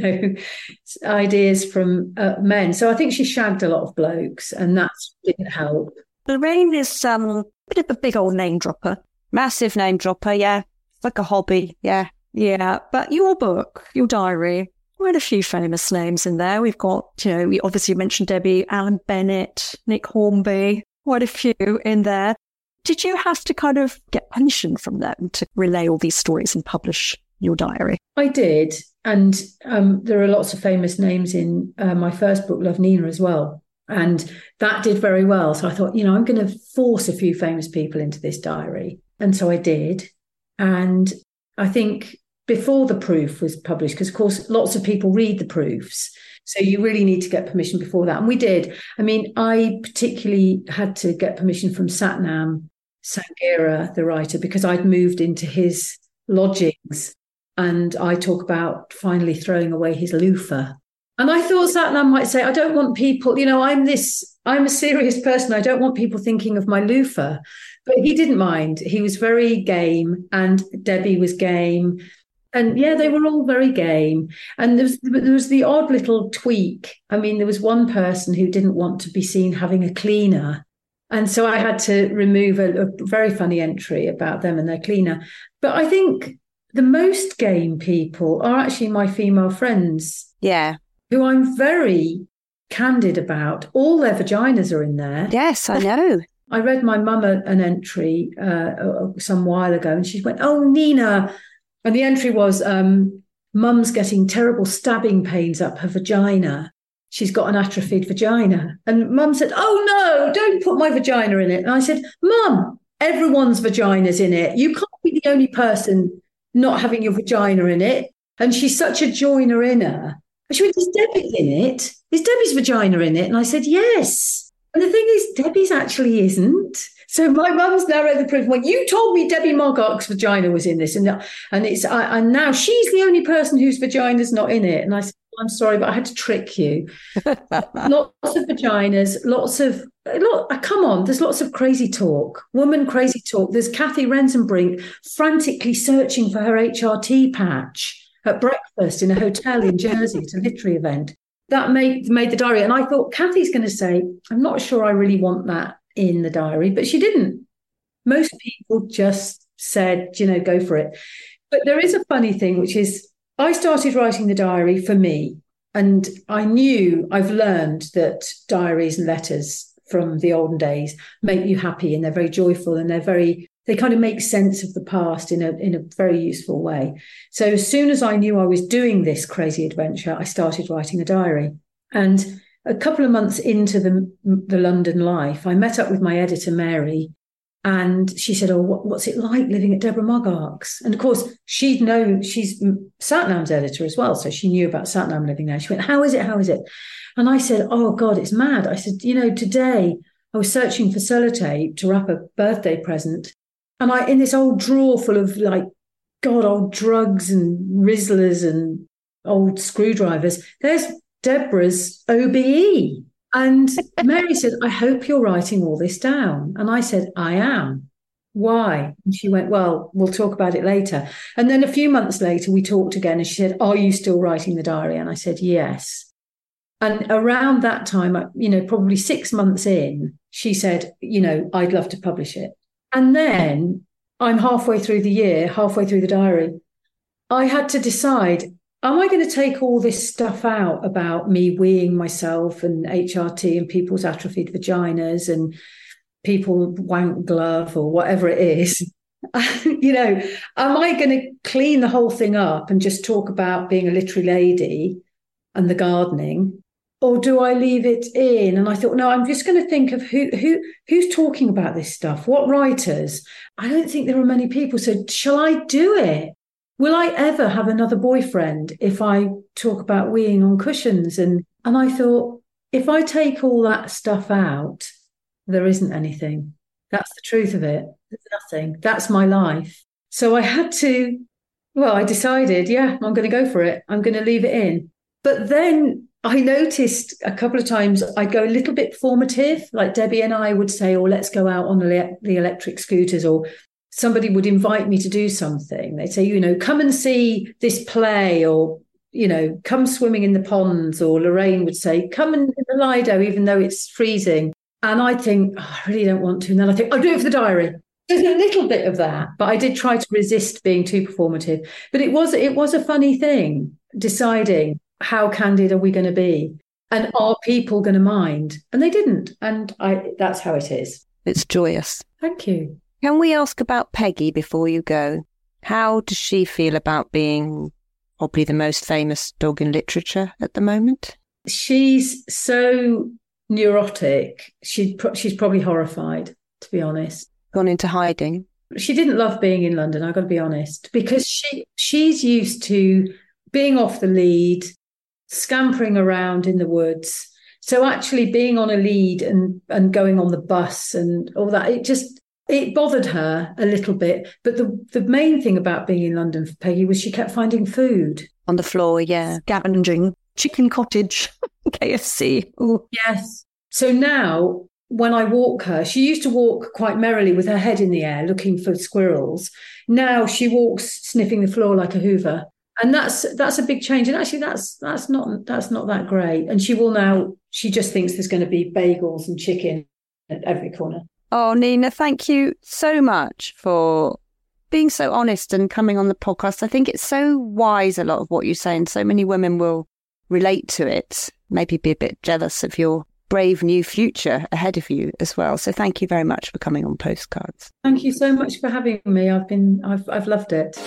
ideas from men. So I think she shagged a lot of blokes, and that didn't help. Lorraine is a bit of a big old name dropper. Massive name dropper, yeah. like a hobby. Yeah. Yeah. But your book, your diary, quite a few famous names in there. We've got, we obviously mentioned Debbie, Alan Bennett, Nick Hornby, quite a few in there. Did you have to kind of get permission from them to relay all these stories and publish your diary? I did. And there are lots of famous names in my first book, Love Nina, as well. And that did very well. So I thought, I'm going to force a few famous people into this diary. And so I did. And I think before the proof was published, because, of course, lots of people read the proofs. So you really need to get permission before that. And we did. I mean, I particularly had to get permission from Satnam Sanghera, the writer, because I'd moved into his lodgings. And I talk about finally throwing away his loofah. And I thought Satnam might say, I don't want people, I'm a serious person. I don't want people thinking of my loofah. But he didn't mind. He was very game, and Debbie was game. And yeah, they were all very game. And there was the odd little tweak. I mean, there was one person who didn't want to be seen having a cleaner. And so I had to remove a very funny entry about them and their cleaner. But I think the most game people are actually my female friends. Yeah. Who I'm very candid about. All their vaginas are in there. Yes, I know. I read my mum an entry some while ago, and she went, "Oh, Nina." And the entry was, Mum's getting terrible stabbing pains up her vagina. She's got an atrophied vagina. And Mum said, "Oh, no, don't put my vagina in it." And I said, "Mum, everyone's vagina's in it. You can't be the only person not having your vagina in it." And she's such a joiner inner. She went, "Is Debbie in it? Is Debbie's vagina in it?" And I said, "Yes." And the thing is, Debbie's actually isn't. So my mum's now read the proof and went, "You told me Debbie Moggart's vagina was in this." And now she's the only person whose vagina's not in it. And I said, "I'm sorry, but I had to trick you." Lots of vaginas, come on, there's lots of crazy talk, woman crazy talk. There's Kathy Rensenbrink frantically searching for her HRT patch at breakfast in a hotel in Jersey at a literary event. That made the diary. And I thought, Kathy's going to say, "I'm not sure I really want that in the diary," but she didn't. Most people just said, go for it. But there is a funny thing, which is I started writing the diary for me. And I've learned that diaries and letters from the olden days make you happy, and they're very joyful, and they kind of make sense of the past in a very useful way. So as soon as I knew I was doing this crazy adventure, I started writing a diary. And a couple of months into the London life, I met up with my editor, Mary, and she said, "Oh, what's it like living at Deborah Moggart's?" And of course, she's Satnam's editor as well, so she knew about Satnam living there. She went, How is it? And I said, "Oh, God, it's mad." I said, "Today I was searching for sellotape to wrap a birthday present. And in this old drawer full of old drugs and Rizzlers and old screwdrivers, there's Deborah's OBE." And Mary said, "I hope you're writing all this down." And I said, "I am." "Why?" And she went, "Well, we'll talk about it later." And then a few months later, we talked again, and she said, "Are you still writing the diary?" And I said, "Yes." And around that time, probably 6 months in, she said, "I'd love to publish it." And then I'm halfway through the diary. I had to decide, am I going to take all this stuff out about me weeing myself and HRT and people's atrophied vaginas and people wank glove or whatever it is? Am I going to clean the whole thing up and just talk about being a literary lady and the gardening? Or do I leave it in? And I thought, no, I'm just going to think of who's talking about this stuff. What writers? I don't think there are many people. So shall I do it? Will I ever have another boyfriend if I talk about weeing on cushions? And I thought, if I take all that stuff out, there isn't anything. That's the truth of it. There's nothing. That's my life. So I decided, I'm going to go for it. I'm going to leave it in. But then I noticed a couple of times I'd go a little bit formative, like Debbie and I would say, "Oh, let's go out on the electric scooters," or somebody would invite me to do something. They'd say, "Come and see this play," or, "Come swimming in the ponds," or Lorraine would say, "Come in the Lido, even though it's freezing." And I'd think, "Oh, I really don't want to." And then I think, "I'll do it for the diary." There's a little bit of that, but I did try to resist being too performative. But it was a funny thing deciding how candid are we going to be, and are people going to mind? And they didn't, and that's how it is. It's joyous. Thank you. Can we ask about Peggy before you go? How does she feel about being probably the most famous dog in literature at the moment? She's so neurotic. She's probably horrified, to be honest. Gone into hiding. She didn't love being in London, I've got to be honest, because she's used to being off the lead, scampering around in the woods. So actually being on a lead and going on the bus and all that, it bothered her a little bit. But the main thing about being in London for Peggy was she kept finding food. On the floor, yeah. Scavenging, chicken cottage, KFC. Ooh. Yes. So now when I walk her, she used to walk quite merrily with her head in the air looking for squirrels. Now she walks sniffing the floor like a Hoover. And that's a big change. And actually that's not that great. And she just thinks there's going to be bagels and chicken at every corner. Oh, Nina, thank you so much for being so honest and coming on the podcast. I think it's so wise, a lot of what you say, and so many women will relate to it, maybe be a bit jealous of your brave new future ahead of you as well. So thank you very much for coming on Postcards. Thank you so much for having me. I've loved it.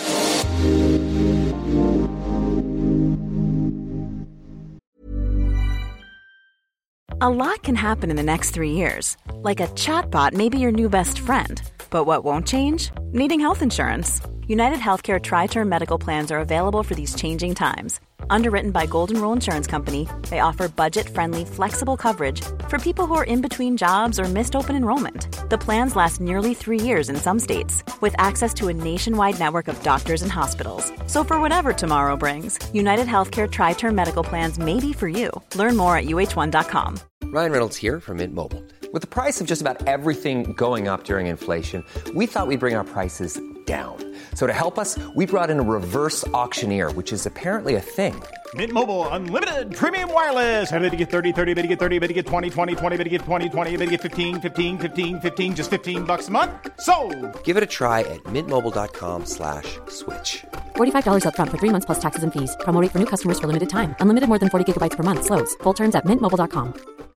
A lot can happen in the next 3 years. Like a chatbot may be your new best friend. But what won't change? Needing health insurance. United Healthcare Tri-Term Medical Plans are available for these changing times. Underwritten by Golden Rule Insurance Company, they offer budget-friendly, flexible coverage for people who are in between jobs or missed open enrollment. The plans last nearly 3 years in some states, with access to a nationwide network of doctors and hospitals. So for whatever tomorrow brings, United Healthcare Tri-Term Medical Plans may be for you. Learn more at uh1.com. Ryan Reynolds here from Mint Mobile. With the price of just about everything going up during inflation, we thought we'd bring our prices down. So to help us, we brought in a reverse auctioneer, which is apparently a thing. Mint Mobile Unlimited Premium Wireless. How to get 30, 30, bit to get 30, bit to get 20, 20, 20, bit to get 20, 20, bit to get 15, 15, 15, 15, just $15 a month? Sold! Give it a try at mintmobile.com/switch. $45 up front for 3 months plus taxes and fees. Promo rate for new customers for limited time. Unlimited more than 40 gigabytes per month. Slows full terms at mintmobile.com.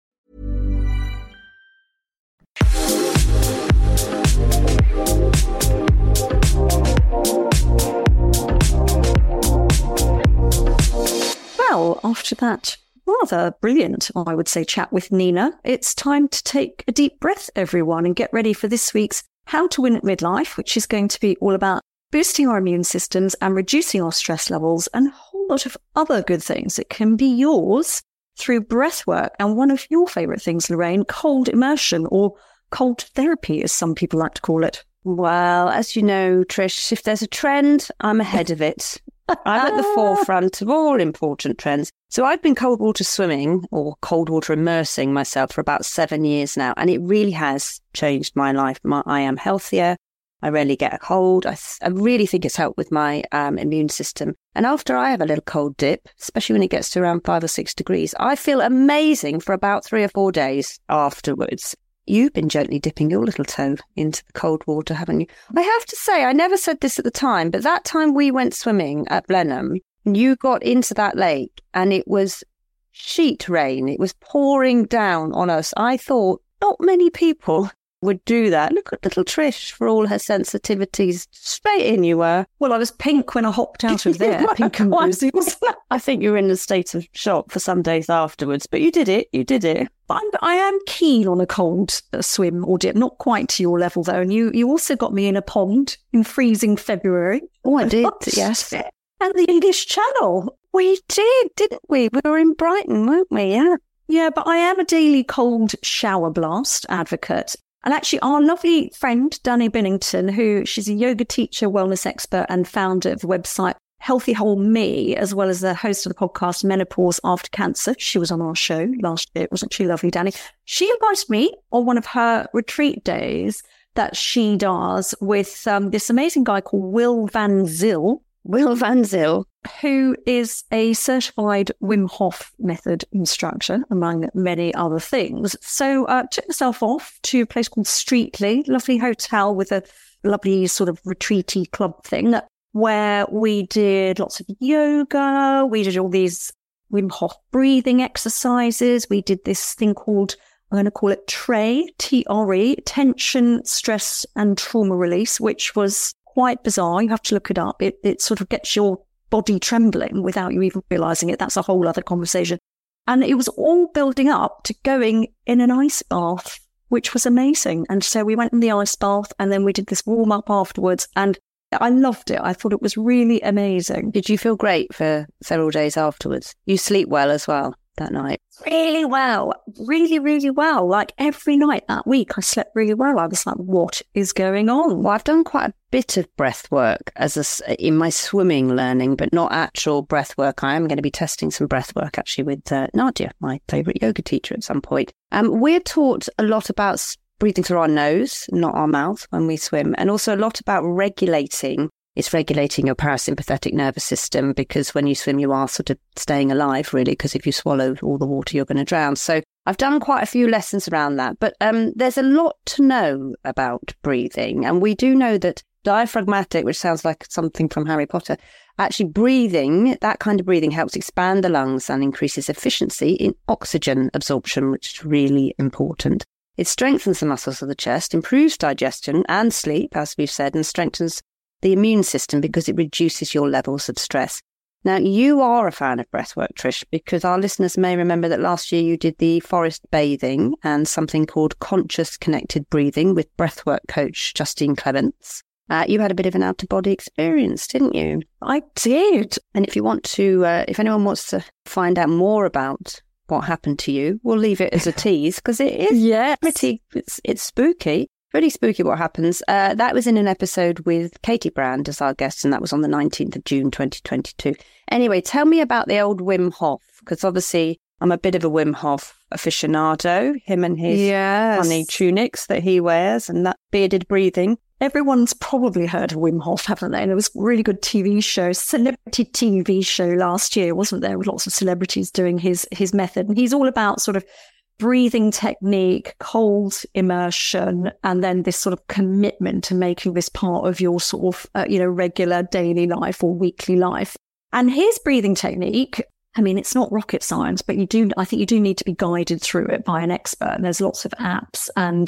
Well, after that rather brilliant, I would say, chat with Nina, it's time to take a deep breath, everyone, and get ready for this week's How to Win at Midlife, which is going to be all about boosting our immune systems and reducing our stress levels and a whole lot of other good things that can be yours through breath work and one of your favourite things, Lorraine, cold immersion, or cold therapy, as some people like to call it. Well, as you know, Trish, if there's a trend, I'm ahead of it. I'm at the forefront of all important trends. So I've been cold water swimming or cold water immersing myself for about 7 years now, and it really has changed my life. I am healthier. I rarely get a cold. I really think it's helped with my immune system. And after I have a little cold dip, especially when it gets to around 5 or 6 degrees, I feel amazing for about 3 or 4 days afterwards. You've been gently dipping your little toe into the cold water, haven't you? I have to say, I never said this at the time, but that time we went swimming at Blenheim, you got into that lake and it was sheet rain. It was pouring down on us. I thought not many people would do that. Look at little Trish, for all her sensitivities. Straight in you were. Well, I was pink when I hopped out of there. Pink and rosy. I think you were in a state of shock for some days afterwards, but you did it. You did it. But I am keen on a cold swim or dip, not quite to your level though. And you also got me in a pond in freezing February. Oh, I did, yes. At the English Channel. We did, didn't we? We were in Brighton, weren't we? Yeah. Yeah, but I am a daily cold shower blast advocate. And actually, our lovely friend, Danny Binnington, she's a yoga teacher, wellness expert, and founder of the website Healthy Whole Me, as well as the host of the podcast Menopause After Cancer. She was on our show last year. It was actually lovely, Danny. She invited me on one of her retreat days that she does with this amazing guy called Will Van Zyl. Will Van Zyl. who is a certified Wim Hof method instructor, among many other things. So took myself off to a place called Streatley, lovely hotel with a lovely sort of retreaty club thing, where we did lots of yoga. We did all these Wim Hof breathing exercises. We did this thing called, I'm going to call it TRE, T-R-E, tension, stress and trauma release, which was quite bizarre. You have to look it up. It sort of gets your body trembling without you even realizing it. That's a whole other conversation. And it was all building up to going in an ice bath, which was amazing. And so we went in the ice bath and then we did this warm up afterwards. And I loved it. I thought it was really amazing. Did you feel great for several days afterwards? You sleep well as well that night? Really well. Really, really well. Like every night that week, I slept really well. I was like, what is going on? Well, I've done quite a bit of breath work in my swimming learning, but not actual breath work. I am going to be testing some breath work actually with Nadia, my favourite yoga teacher, at some point. We're taught a lot about breathing through our nose, not our mouth, when we swim, and also a lot about regulating. It's regulating your parasympathetic nervous system, because when you swim, you are sort of staying alive, really, because if you swallow all the water, you're going to drown. So I've done quite a few lessons around that. But there's a lot to know about breathing. And we do know that diaphragmatic, which sounds like something from Harry Potter, actually breathing, that kind of breathing helps expand the lungs and increases efficiency in oxygen absorption, which is really important. It strengthens the muscles of the chest, improves digestion and sleep, as we've said, and strengthens the immune system because it reduces your levels of stress. Now, you are a fan of breathwork, Trish, because our listeners may remember that last year you did the forest bathing and something called conscious connected breathing with breathwork coach Justine Clements. You had a bit of an out-of-body experience, didn't you? I did. And if you want to, if anyone wants to find out more about what happened to you, we'll leave it as a tease, because it is pretty, it's spooky. Pretty spooky what happens. That was in an episode with Katie Brand as our guest, and that was on the 19th of June, 2022. Anyway, tell me about the old Wim Hof, because obviously I'm a bit of a Wim Hof aficionado, him and his funny tunics that he wears and that bearded breathing. Everyone's probably heard of Wim Hof, haven't they? And there was a really good TV show, celebrity TV show last year, wasn't there? With lots of celebrities doing his method. And he's all about sort of breathing technique, cold immersion, and then this sort of commitment to making this part of your sort of, regular daily life or weekly life. And his breathing technique, I mean, it's not rocket science, but I think you do need to be guided through it by an expert. And there's lots of apps and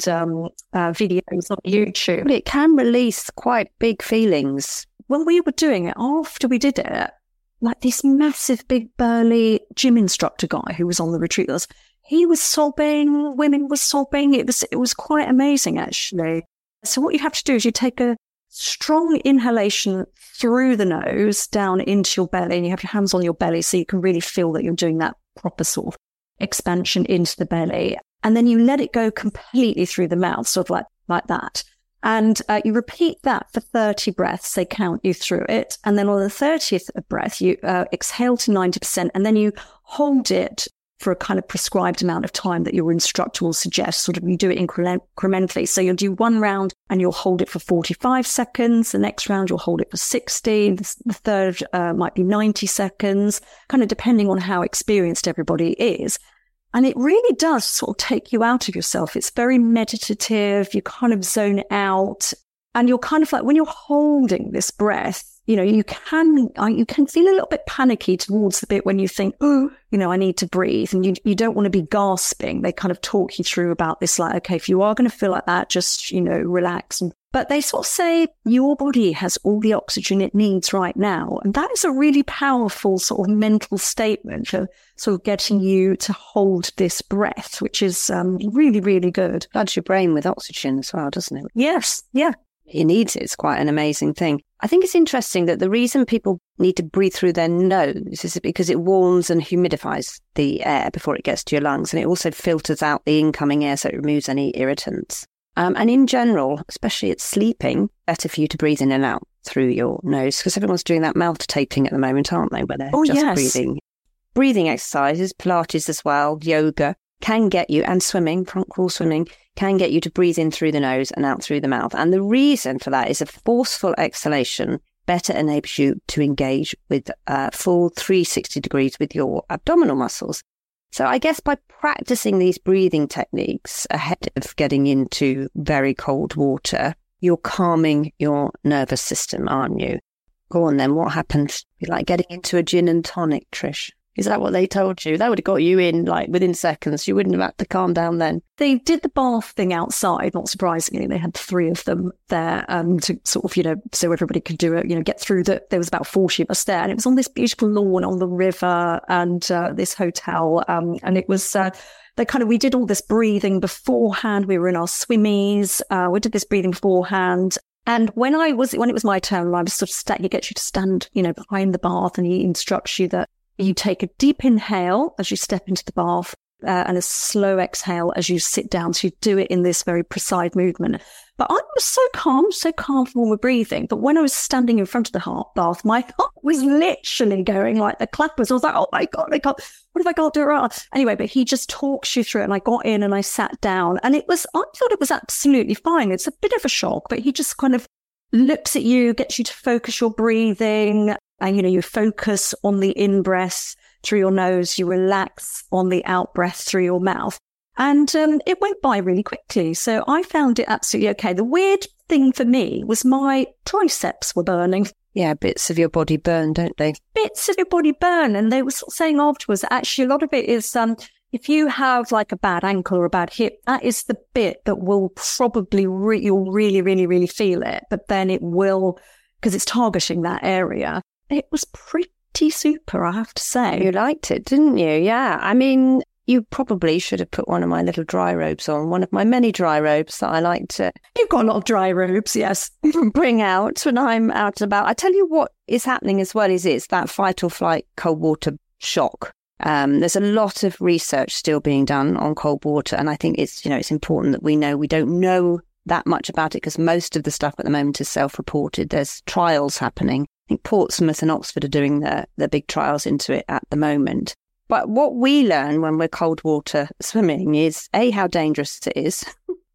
videos on YouTube. But it can release quite big feelings. When we were doing it, after we did it, like this massive, big, burly gym instructor guy who was on the retreat with us, he was sobbing, women were sobbing. It was quite amazing, actually. So what you have to do is you take a strong inhalation through the nose down into your belly, and you have your hands on your belly so you can really feel that you're doing that proper sort of expansion into the belly. And then you let it go completely through the mouth, sort of like that. And you repeat that for 30 breaths. They count you through it. And then on the 30th breath, you exhale to 90%, and then you hold it for a kind of prescribed amount of time that your instructor will suggest. Sort of you do it incrementally. So you'll do one round and you'll hold it for 45 seconds. The next round, you'll hold it for 60. The third might be 90 seconds, kind of depending on how experienced everybody is. And it really does sort of take you out of yourself. It's very meditative. You kind of zone out, and you're kind of like, when you're holding this breath, you can feel a little bit panicky towards the bit when you think, I need to breathe, and you don't want to be gasping. They kind of talk you through about this, like, okay, if you are going to feel like that, just, relax. But they sort of say your body has all the oxygen it needs right now. And that is a really powerful sort of mental statement for sort of getting you to hold this breath, which is really, really good. Floods your brain with oxygen as well, doesn't it? Yes. Yeah. It needs it. It's quite an amazing thing. I think it's interesting that the reason people need to breathe through their nose is because it warms and humidifies the air before it gets to your lungs, and it also filters out the incoming air, so it removes any irritants. And in general, especially at sleeping, better for you to breathe in and out through your nose, because everyone's doing that mouth taping at the moment, aren't they, where they're breathing. Breathing exercises, Pilates as well, yoga, can get you, and swimming, front crawl swimming, can get you to breathe in through the nose and out through the mouth. And the reason for that is a forceful exhalation better enables you to engage with full 360 degrees with your abdominal muscles. So I guess by practicing these breathing techniques ahead of getting into very cold water, you're calming your nervous system, aren't you? Go on then, what happens? You're like getting into a gin and tonic, Trish. Is that what they told you? That would have got you in like within seconds. You wouldn't have had to calm down then. They did the bath thing outside, not surprisingly. They had 3 of them there to sort of, so everybody could do it, get through there was about 40 of us there. And it was on this beautiful lawn on the river and this hotel. And it was, we did all this breathing beforehand. We were in our swimmies. We did this breathing beforehand. And when it was my turn, I was sort of he gets you to stand, behind the bath, and he instructs you that you take a deep inhale as you step into the bath and a slow exhale as you sit down. So you do it in this very precise movement. But I was so calm from all my breathing. But when I was standing in front of the bath, my heart was literally going like the clappers. I was like, oh my God, what have I got to do wrong? Anyway, but he just talks you through it. And I got in and I sat down, and I thought it was absolutely fine. It's a bit of a shock, but he just kind of looks at you, gets you to focus your breathing. And, you focus on the in-breath through your nose, you relax on the out-breath through your mouth. And it went by really quickly. So I found it absolutely okay. The weird thing for me was my triceps were burning. Yeah, bits of your body burn, don't they? Bits of your body burn. And they were sort of saying afterwards that actually a lot of it is if you have like a bad ankle or a bad hip, that is the bit that will probably, you'll really, really, really feel it. But then it will, because it's targeting that area. It was pretty super, I have to say. You liked it, didn't you? Yeah. I mean, you probably should have put one of my little dry robes on, one of my many dry robes that I like to... You've got a lot of dry robes, yes. bring out when I'm out and about. I tell you what is happening as well is it's that fight or flight cold water shock. There's a lot of research still being done on cold water, and I think it's important that we don't know that much about it because most of the stuff at the moment is self-reported. There's trials happening. I think Portsmouth and Oxford are doing the big trials into it at the moment. But what we learn when we're cold water swimming is A, how dangerous it is.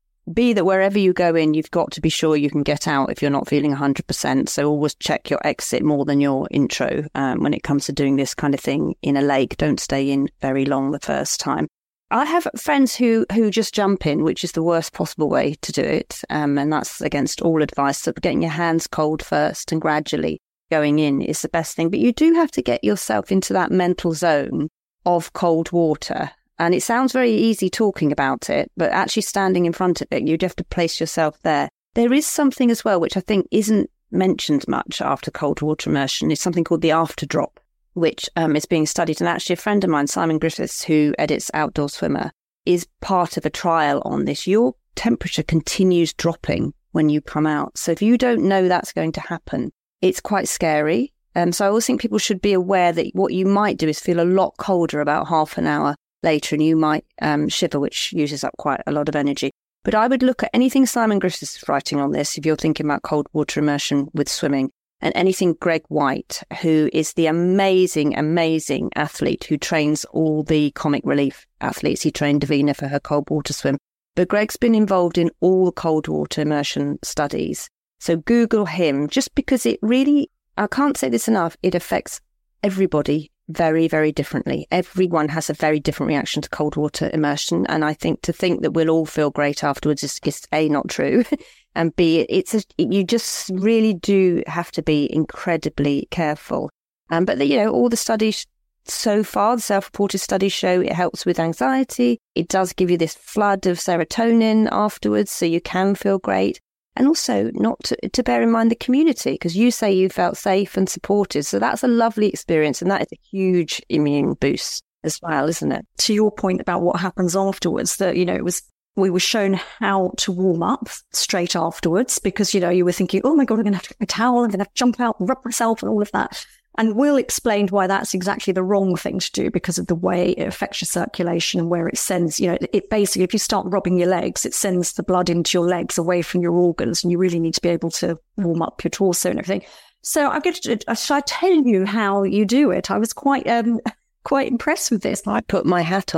B, that wherever you go in, you've got to be sure you can get out if you're not feeling 100%. So always check your exit more than your intro when it comes to doing this kind of thing in a lake. Don't stay in very long the first time. I have friends who just jump in, which is the worst possible way to do it. And that's against all advice. So getting your hands cold first and gradually going in is the best thing. But you do have to get yourself into that mental zone of cold water. And it sounds very easy talking about it, but actually standing in front of it, you'd have to place yourself there. There is something as well, which I think isn't mentioned much after cold water immersion. It's something called the after drop, which is being studied. And actually a friend of mine, Simon Griffiths, who edits Outdoor Swimmer, is part of a trial on this. Your temperature continues dropping when you come out. So if you don't know that's going to happen, it's quite scary. So I always think people should be aware that what you might do is feel a lot colder about half an hour later, and you might shiver, which uses up quite a lot of energy. But I would look at anything Simon Griffiths is writing on this if you're thinking about cold water immersion with swimming, and anything Greg White, who is the amazing, amazing athlete who trains all the comic relief athletes. He trained Davina for her cold water swim. But Greg's been involved in all the cold water immersion studies. So Google him, just because it really, I can't say this enough, it affects everybody very, very differently. Everyone has a very different reaction to cold water immersion. And I think to think that we'll all feel great afterwards is A, not true. And B, you just really do have to be incredibly careful. But all the studies so far, the self-reported studies show it helps with anxiety. It does give you this flood of serotonin afterwards, so you can feel great. And also not to bear in mind the community, because you say you felt safe and supported. So that's a lovely experience. And that is a huge immune boost as well, isn't it? To your point about what happens afterwards, that, we were shown how to warm up straight afterwards because, you were thinking, oh my God, I'm going to have to get my towel, I'm going to have to jump out and rub myself and all of that. And Will explained why that's exactly the wrong thing to do because of the way it affects your circulation and where it sends, it basically, if you start rubbing your legs, it sends the blood into your legs away from your organs, and you really need to be able to warm up your torso and everything. So shall I tell you how you do it? I was quite impressed with this. I put my hat on.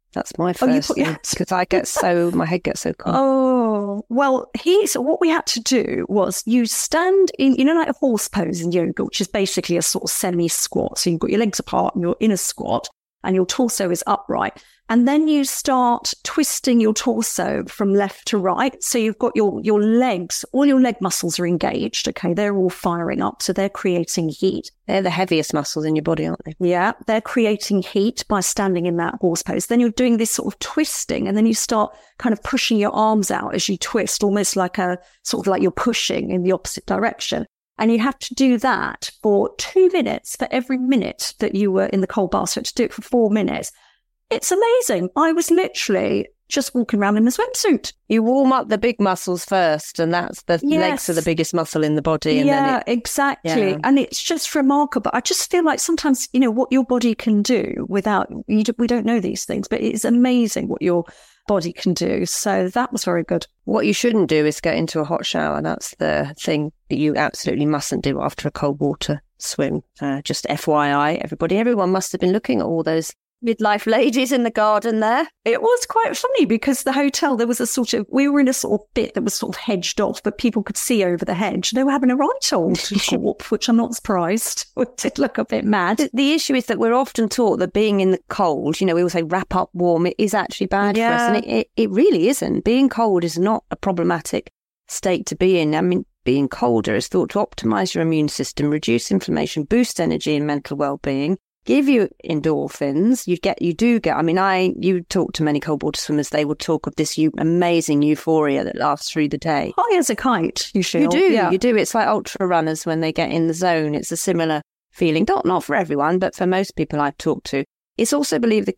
That's my first thing, because my head gets so cold. Oh, well, what we had to do was you stand in, like a horse pose in yoga, which is basically a sort of semi-squat. So you've got your legs apart and you're in a squat and your torso is upright. And then you start twisting your torso from left to right. So you've got your legs, all your leg muscles are engaged. Okay. They're all firing up. So they're creating heat. They're the heaviest muscles in your body, aren't they? Yeah. They're creating heat by standing in that horse pose. Then you're doing this sort of twisting, and then you start kind of pushing your arms out as you twist, almost like you're pushing in the opposite direction. And you have to do that for 2 minutes for every minute that you were in the cold bath. So to do it for 4 minutes. It's amazing. I was literally just walking around in a swimsuit. You warm up the big muscles first, and that's the legs are the biggest muscle in the body. And exactly. Yeah. And it's just remarkable. I just feel like sometimes, what your body can do without, we don't know these things, but it's amazing what your body can do. So that was very good. What you shouldn't do is get into a hot shower. That's the thing that you absolutely mustn't do after a cold water swim. Just FYI, everyone must have been looking at all those midlife ladies in the garden there. It was quite funny because the hotel, there was we were in a sort of bit that was sort of hedged off, but people could see over the hedge. They were having a right old corp, which I'm not surprised. It did look a bit mad. The issue is that we're often taught that being in the cold, we all say wrap up warm, it is actually bad for us. And it really isn't. Being cold is not a problematic state to be in. I mean, being colder is thought to optimize your immune system, reduce inflammation, boost energy and mental well-being, give you endorphins. You talk to many cold water swimmers, they will talk of this amazing euphoria that lasts through the day. High as a kite, you feel. You do. It's like ultra runners when they get in the zone. It's a similar feeling. Not for everyone, but for most people I've talked to. It's also believed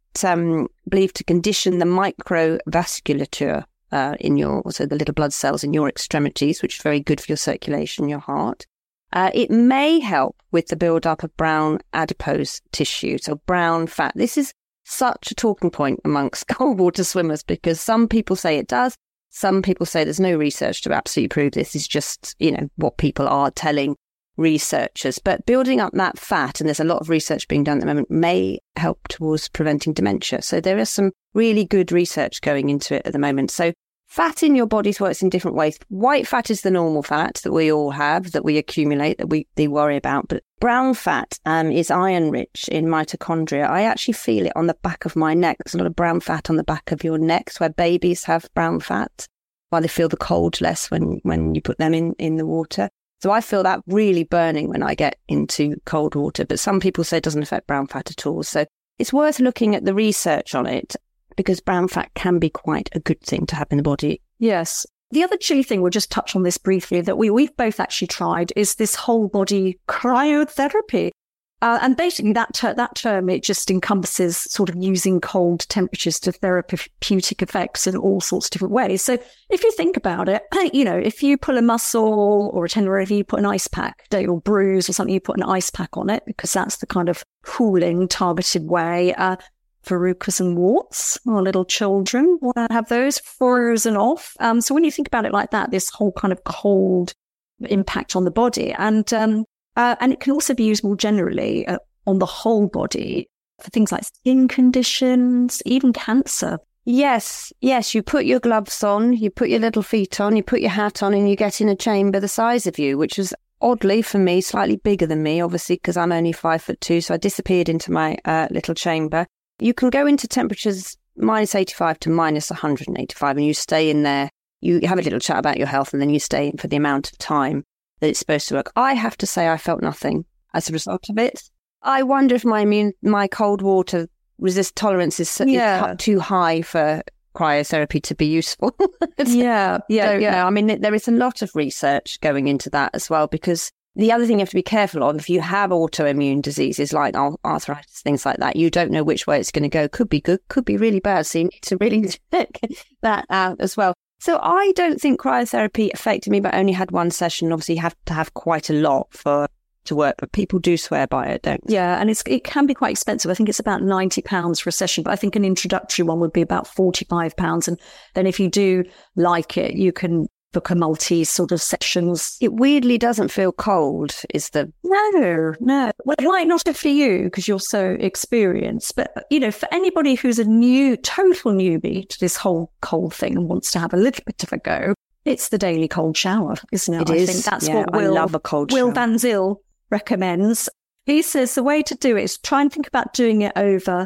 to condition the microvasculature in the little blood cells in your extremities, which is very good for your circulation, your heart. It may help with the build-up of brown adipose tissue, so brown fat. This is such a talking point amongst cold water swimmers because some people say it does. Some people say there's no research to absolutely prove this. Is just, what people are telling researchers. But building up that fat, and there's a lot of research being done at the moment, may help towards preventing dementia. So there is some really good research going into it at the moment. So fat in your body works in different ways. White fat is the normal fat that we all have, that we accumulate, that we worry about. But brown fat is iron rich in mitochondria. I actually feel it on the back of my neck. There's a lot of brown fat on the back of your neck, where babies have brown fat, while they feel the cold less when you put them in the water. So I feel that really burning when I get into cold water. But some people say it doesn't affect brown fat at all. So it's worth looking at the research on it, because brown fat can be quite a good thing to have in the body. Yes. The other key thing, we'll just touch on this briefly, that we've both actually tried is this whole body cryotherapy. And basically that term, it just encompasses sort of using cold temperatures to therapeutic effects in all sorts of different ways. So if you think about it, if you pull a muscle or a tendon, or if you put an ice pack, or bruise or something, you put an ice pack on it, because that's the kind of cooling, targeted way. Verrucas and warts, or little children want to have those frozen off. So when you think about it like that, this whole kind of cold impact on the body, and it can also be used more generally on the whole body for things like skin conditions, even cancer. Yes. You put your gloves on, you put your little feet on, you put your hat on, and you get in a chamber the size of you, which was oddly for me slightly bigger than me, obviously, because I'm only 5'2". So I disappeared into my little chamber. You can go into temperatures -85 to -185, and you stay in there. You have a little chat about your health, and then you stay in for the amount of time that it's supposed to work. I have to say I felt nothing as a result of it. I wonder if my cold water tolerance is too high for cryotherapy to be useful. Yeah. I mean, there is a lot of research going into that as well, because the other thing you have to be careful of, if you have autoimmune diseases like arthritis, things like that, you don't know which way it's going to go. Could be good, could be really bad. So you need to really check that out as well. So I don't think cryotherapy affected me, but I only had one session. Obviously, you have to have quite a lot to work, but people do swear by it, don't they? Yeah, and it can be quite expensive. I think it's about £90 for a session, but I think an introductory one would be about £45. And then if you do like it, you can book a multi sort of sessions. It weirdly doesn't feel cold, is the... No. Well, it might not have for you because you're so experienced. But, you know, for anybody who's a total newbie to this whole cold thing and wants to have a little bit of a go, it's the daily cold shower, isn't it? I think that's what Will, I love a cold Will shower. Van Zyl recommends. He says the way to do it is try and think about doing it over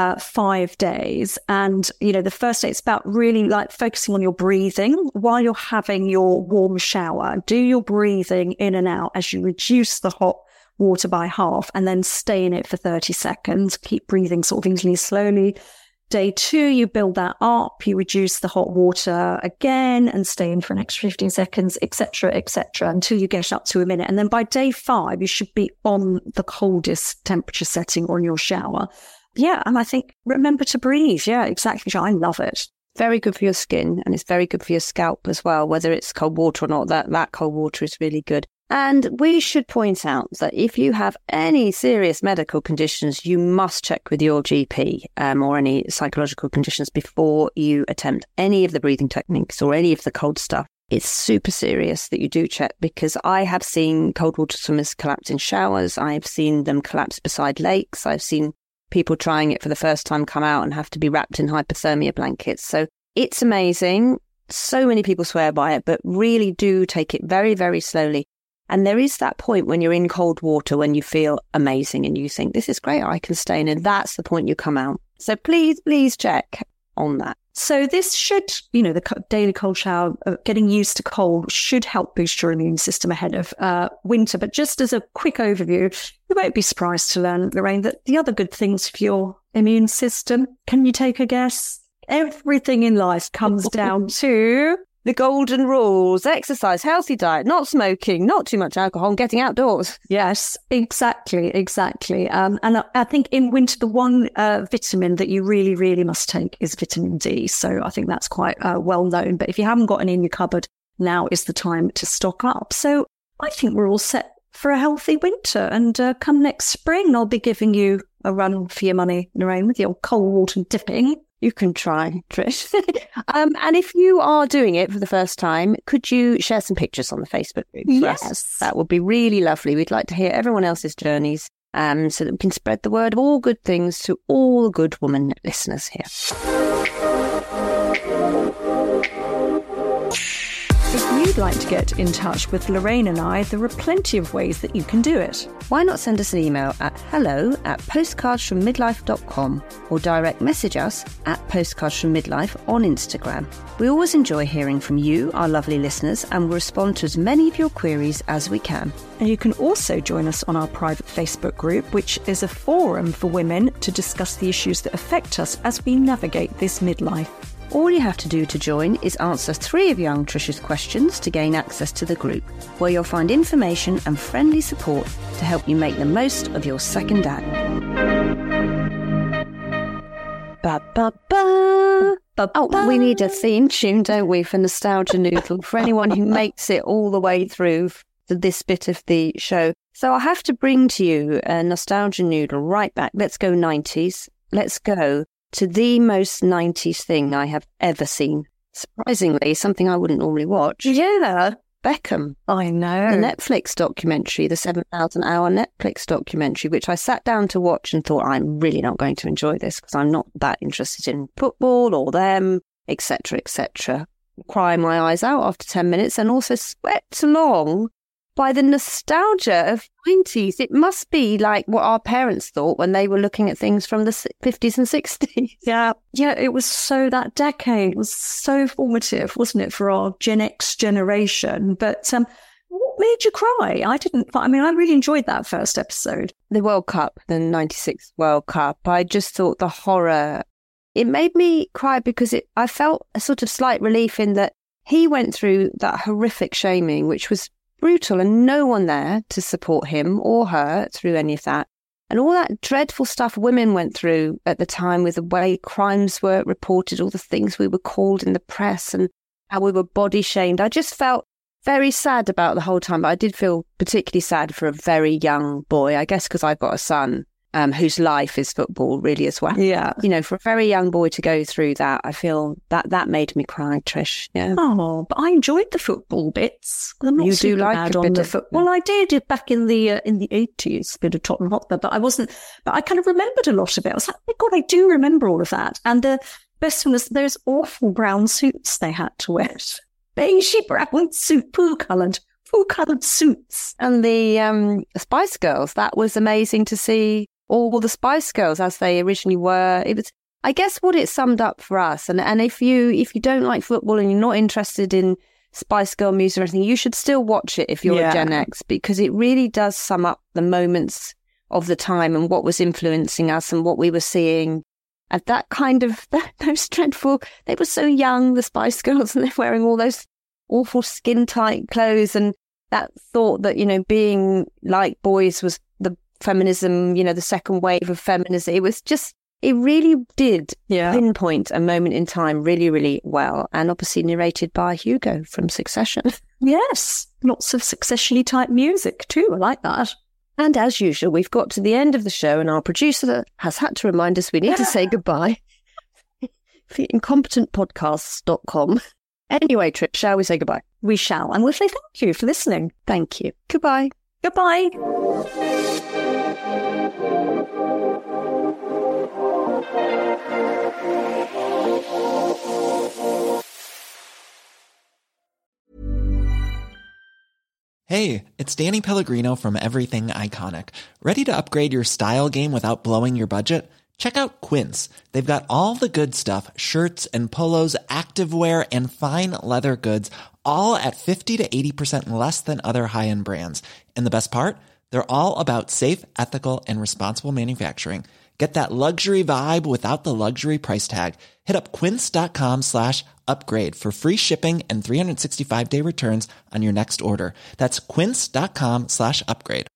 5 days. And, you know, the first day, it's about really like focusing on your breathing while you're having your warm shower. Do your breathing in and out as you reduce the hot water by half and then stay in it for 30 seconds. Keep breathing sort of easily, slowly. Day 2, you build that up, you reduce the hot water again and stay in for an extra 15 seconds, etc., until you get up to a minute. And then by day 5, you should be on the coldest temperature setting on your shower. Yeah, and I think remember to breathe. Yeah, exactly. I love it. Very good for your skin, and it's very good for your scalp as well, whether it's cold water or not. That cold water is really good. And we should point out that if you have any serious medical conditions, you must check with your GP or any psychological conditions before you attempt any of the breathing techniques or any of the cold stuff. It's super serious that you do check, because I have seen cold water swimmers collapse in showers. I have seen them collapse beside lakes. I've seen people trying it for the first time come out and have to be wrapped in hypothermia blankets. So it's amazing. So many people swear by it, but really do take it very, very slowly. And there is that point when you're in cold water when you feel amazing and you think, this is great, I can stay in. And that's the point you come out. So please check on that. So this should, you know, the daily cold shower, getting used to cold should help boost your immune system ahead of winter. But just as a quick overview, you won't be surprised to learn, Lorraine, that the other good things for your immune system, can you take a guess? Everything in life comes down to... the golden rules: exercise, healthy diet, not smoking, not too much alcohol, and getting outdoors. Yes, exactly. And I think in winter, the one vitamin that you really, really must take is vitamin D. So I think that's quite well known. But if you haven't got any in your cupboard, now is the time to stock up. So I think we're all set for a healthy winter. And come next spring, I'll be giving you a run for your money, Lorraine, with your cold water dipping. You can try, Trish. And if you are doing it for the first time, could you share some pictures on the Facebook group for us? That would be really lovely. We'd like to hear everyone else's journeys so that we can spread the word of all good things to all good woman listeners here. If you'd like to get in touch with Lorraine and I, there are plenty of ways that you can do it. Why not send us an email at hello@postcardsfrommidlife.com or direct message us at postcardsfrommidlife on Instagram. We always enjoy hearing from you, our lovely listeners, and we'll respond to as many of your queries as we can. And you can also join us on our private Facebook group, which is a forum for women to discuss the issues that affect us as we navigate this midlife. All you have to do to join is answer 3 of young Trish's questions to gain access to the group, where you'll find information and friendly support to help you make the most of your second dad. Ba ba ba. Oh, we need a theme tune, don't we, for Nostalgia Noodle, for anyone who makes it all the way through to this bit of the show. So I have to bring to you a Nostalgia Noodle right back. Let's go 90s. Let's go to the most 90s thing I have ever seen. Surprisingly, something I wouldn't normally watch. Yeah. Beckham. I know. The Netflix documentary, the 7,000 hour Netflix documentary, which I sat down to watch and thought, I'm really not going to enjoy this because I'm not that interested in football or them, etc., etc. Crying my eyes out after 10 minutes and also swept along by the nostalgia of 90s. It must be like what our parents thought when they were looking at things from the 50s and 60s. Yeah, it was so, that decade was so formative, wasn't it, for our Gen X generation? But what made you cry? I really enjoyed that first episode. The World Cup, the 96 World Cup, I just thought the horror, it made me cry because I felt a sort of slight relief in that he went through that horrific shaming, which was brutal, and no one there to support him or her through any of that. And all that dreadful stuff women went through at the time with the way crimes were reported, all the things we were called in the press and how we were body shamed. I just felt very sad about the whole time, but I did feel particularly sad for a very young boy, I guess because I've got a son whose life is football really as well. Yeah. You know, for a very young boy to go through that, I feel that made me cry, Trish. Yeah. Oh, but I enjoyed the football bits. I'm not You super do like bad a on bit the of- football. Well, I did it back in the 80s, a bit of Tottenham Hotspur, but I wasn't. But I kind of remembered a lot of it. I was like, oh God, I do remember all of that. And the best one was those awful brown suits they had to wear, beigey brown suit, poo-coloured suits. And the Spice Girls, that was amazing to see all the Spice Girls as they originally were. It was, I guess, what it summed up for us. And if you don't like football and you're not interested in Spice Girl music or anything, you should still watch it if you're a Gen X, because it really does sum up the moments of the time and what was influencing us and what we were seeing. At that kind of, those dreadful, they were so young, the Spice Girls, and they're wearing all those awful skin-tight clothes, and that thought that, you know, being like boys was the feminism, you know, the second wave of feminism. It was just, it really did pinpoint a moment in time really, really well. And obviously narrated by Hugo from Succession. Yes, lots of Succession-y type music too. I like that. And as usual, we've got to the end of the show and our producer has had to remind us we need to say goodbye. Incompetentpodcasts.com. Anyway, Trish, shall we say goodbye? We shall. And we'll say thank you for listening. Thank you. Goodbye. Goodbye. Hey, it's Danny Pellegrino from Everything Iconic. Ready to upgrade your style game without blowing your budget? Check out Quince. They've got all the good stuff, shirts and polos, activewear, and fine leather goods, all at 50 to 80% less than other high-end brands. And the best part? They're all about safe, ethical, and responsible manufacturing. Get that luxury vibe without the luxury price tag. Hit up quince.com/upgrade for free shipping and 365-day returns on your next order. That's quince.com/upgrade.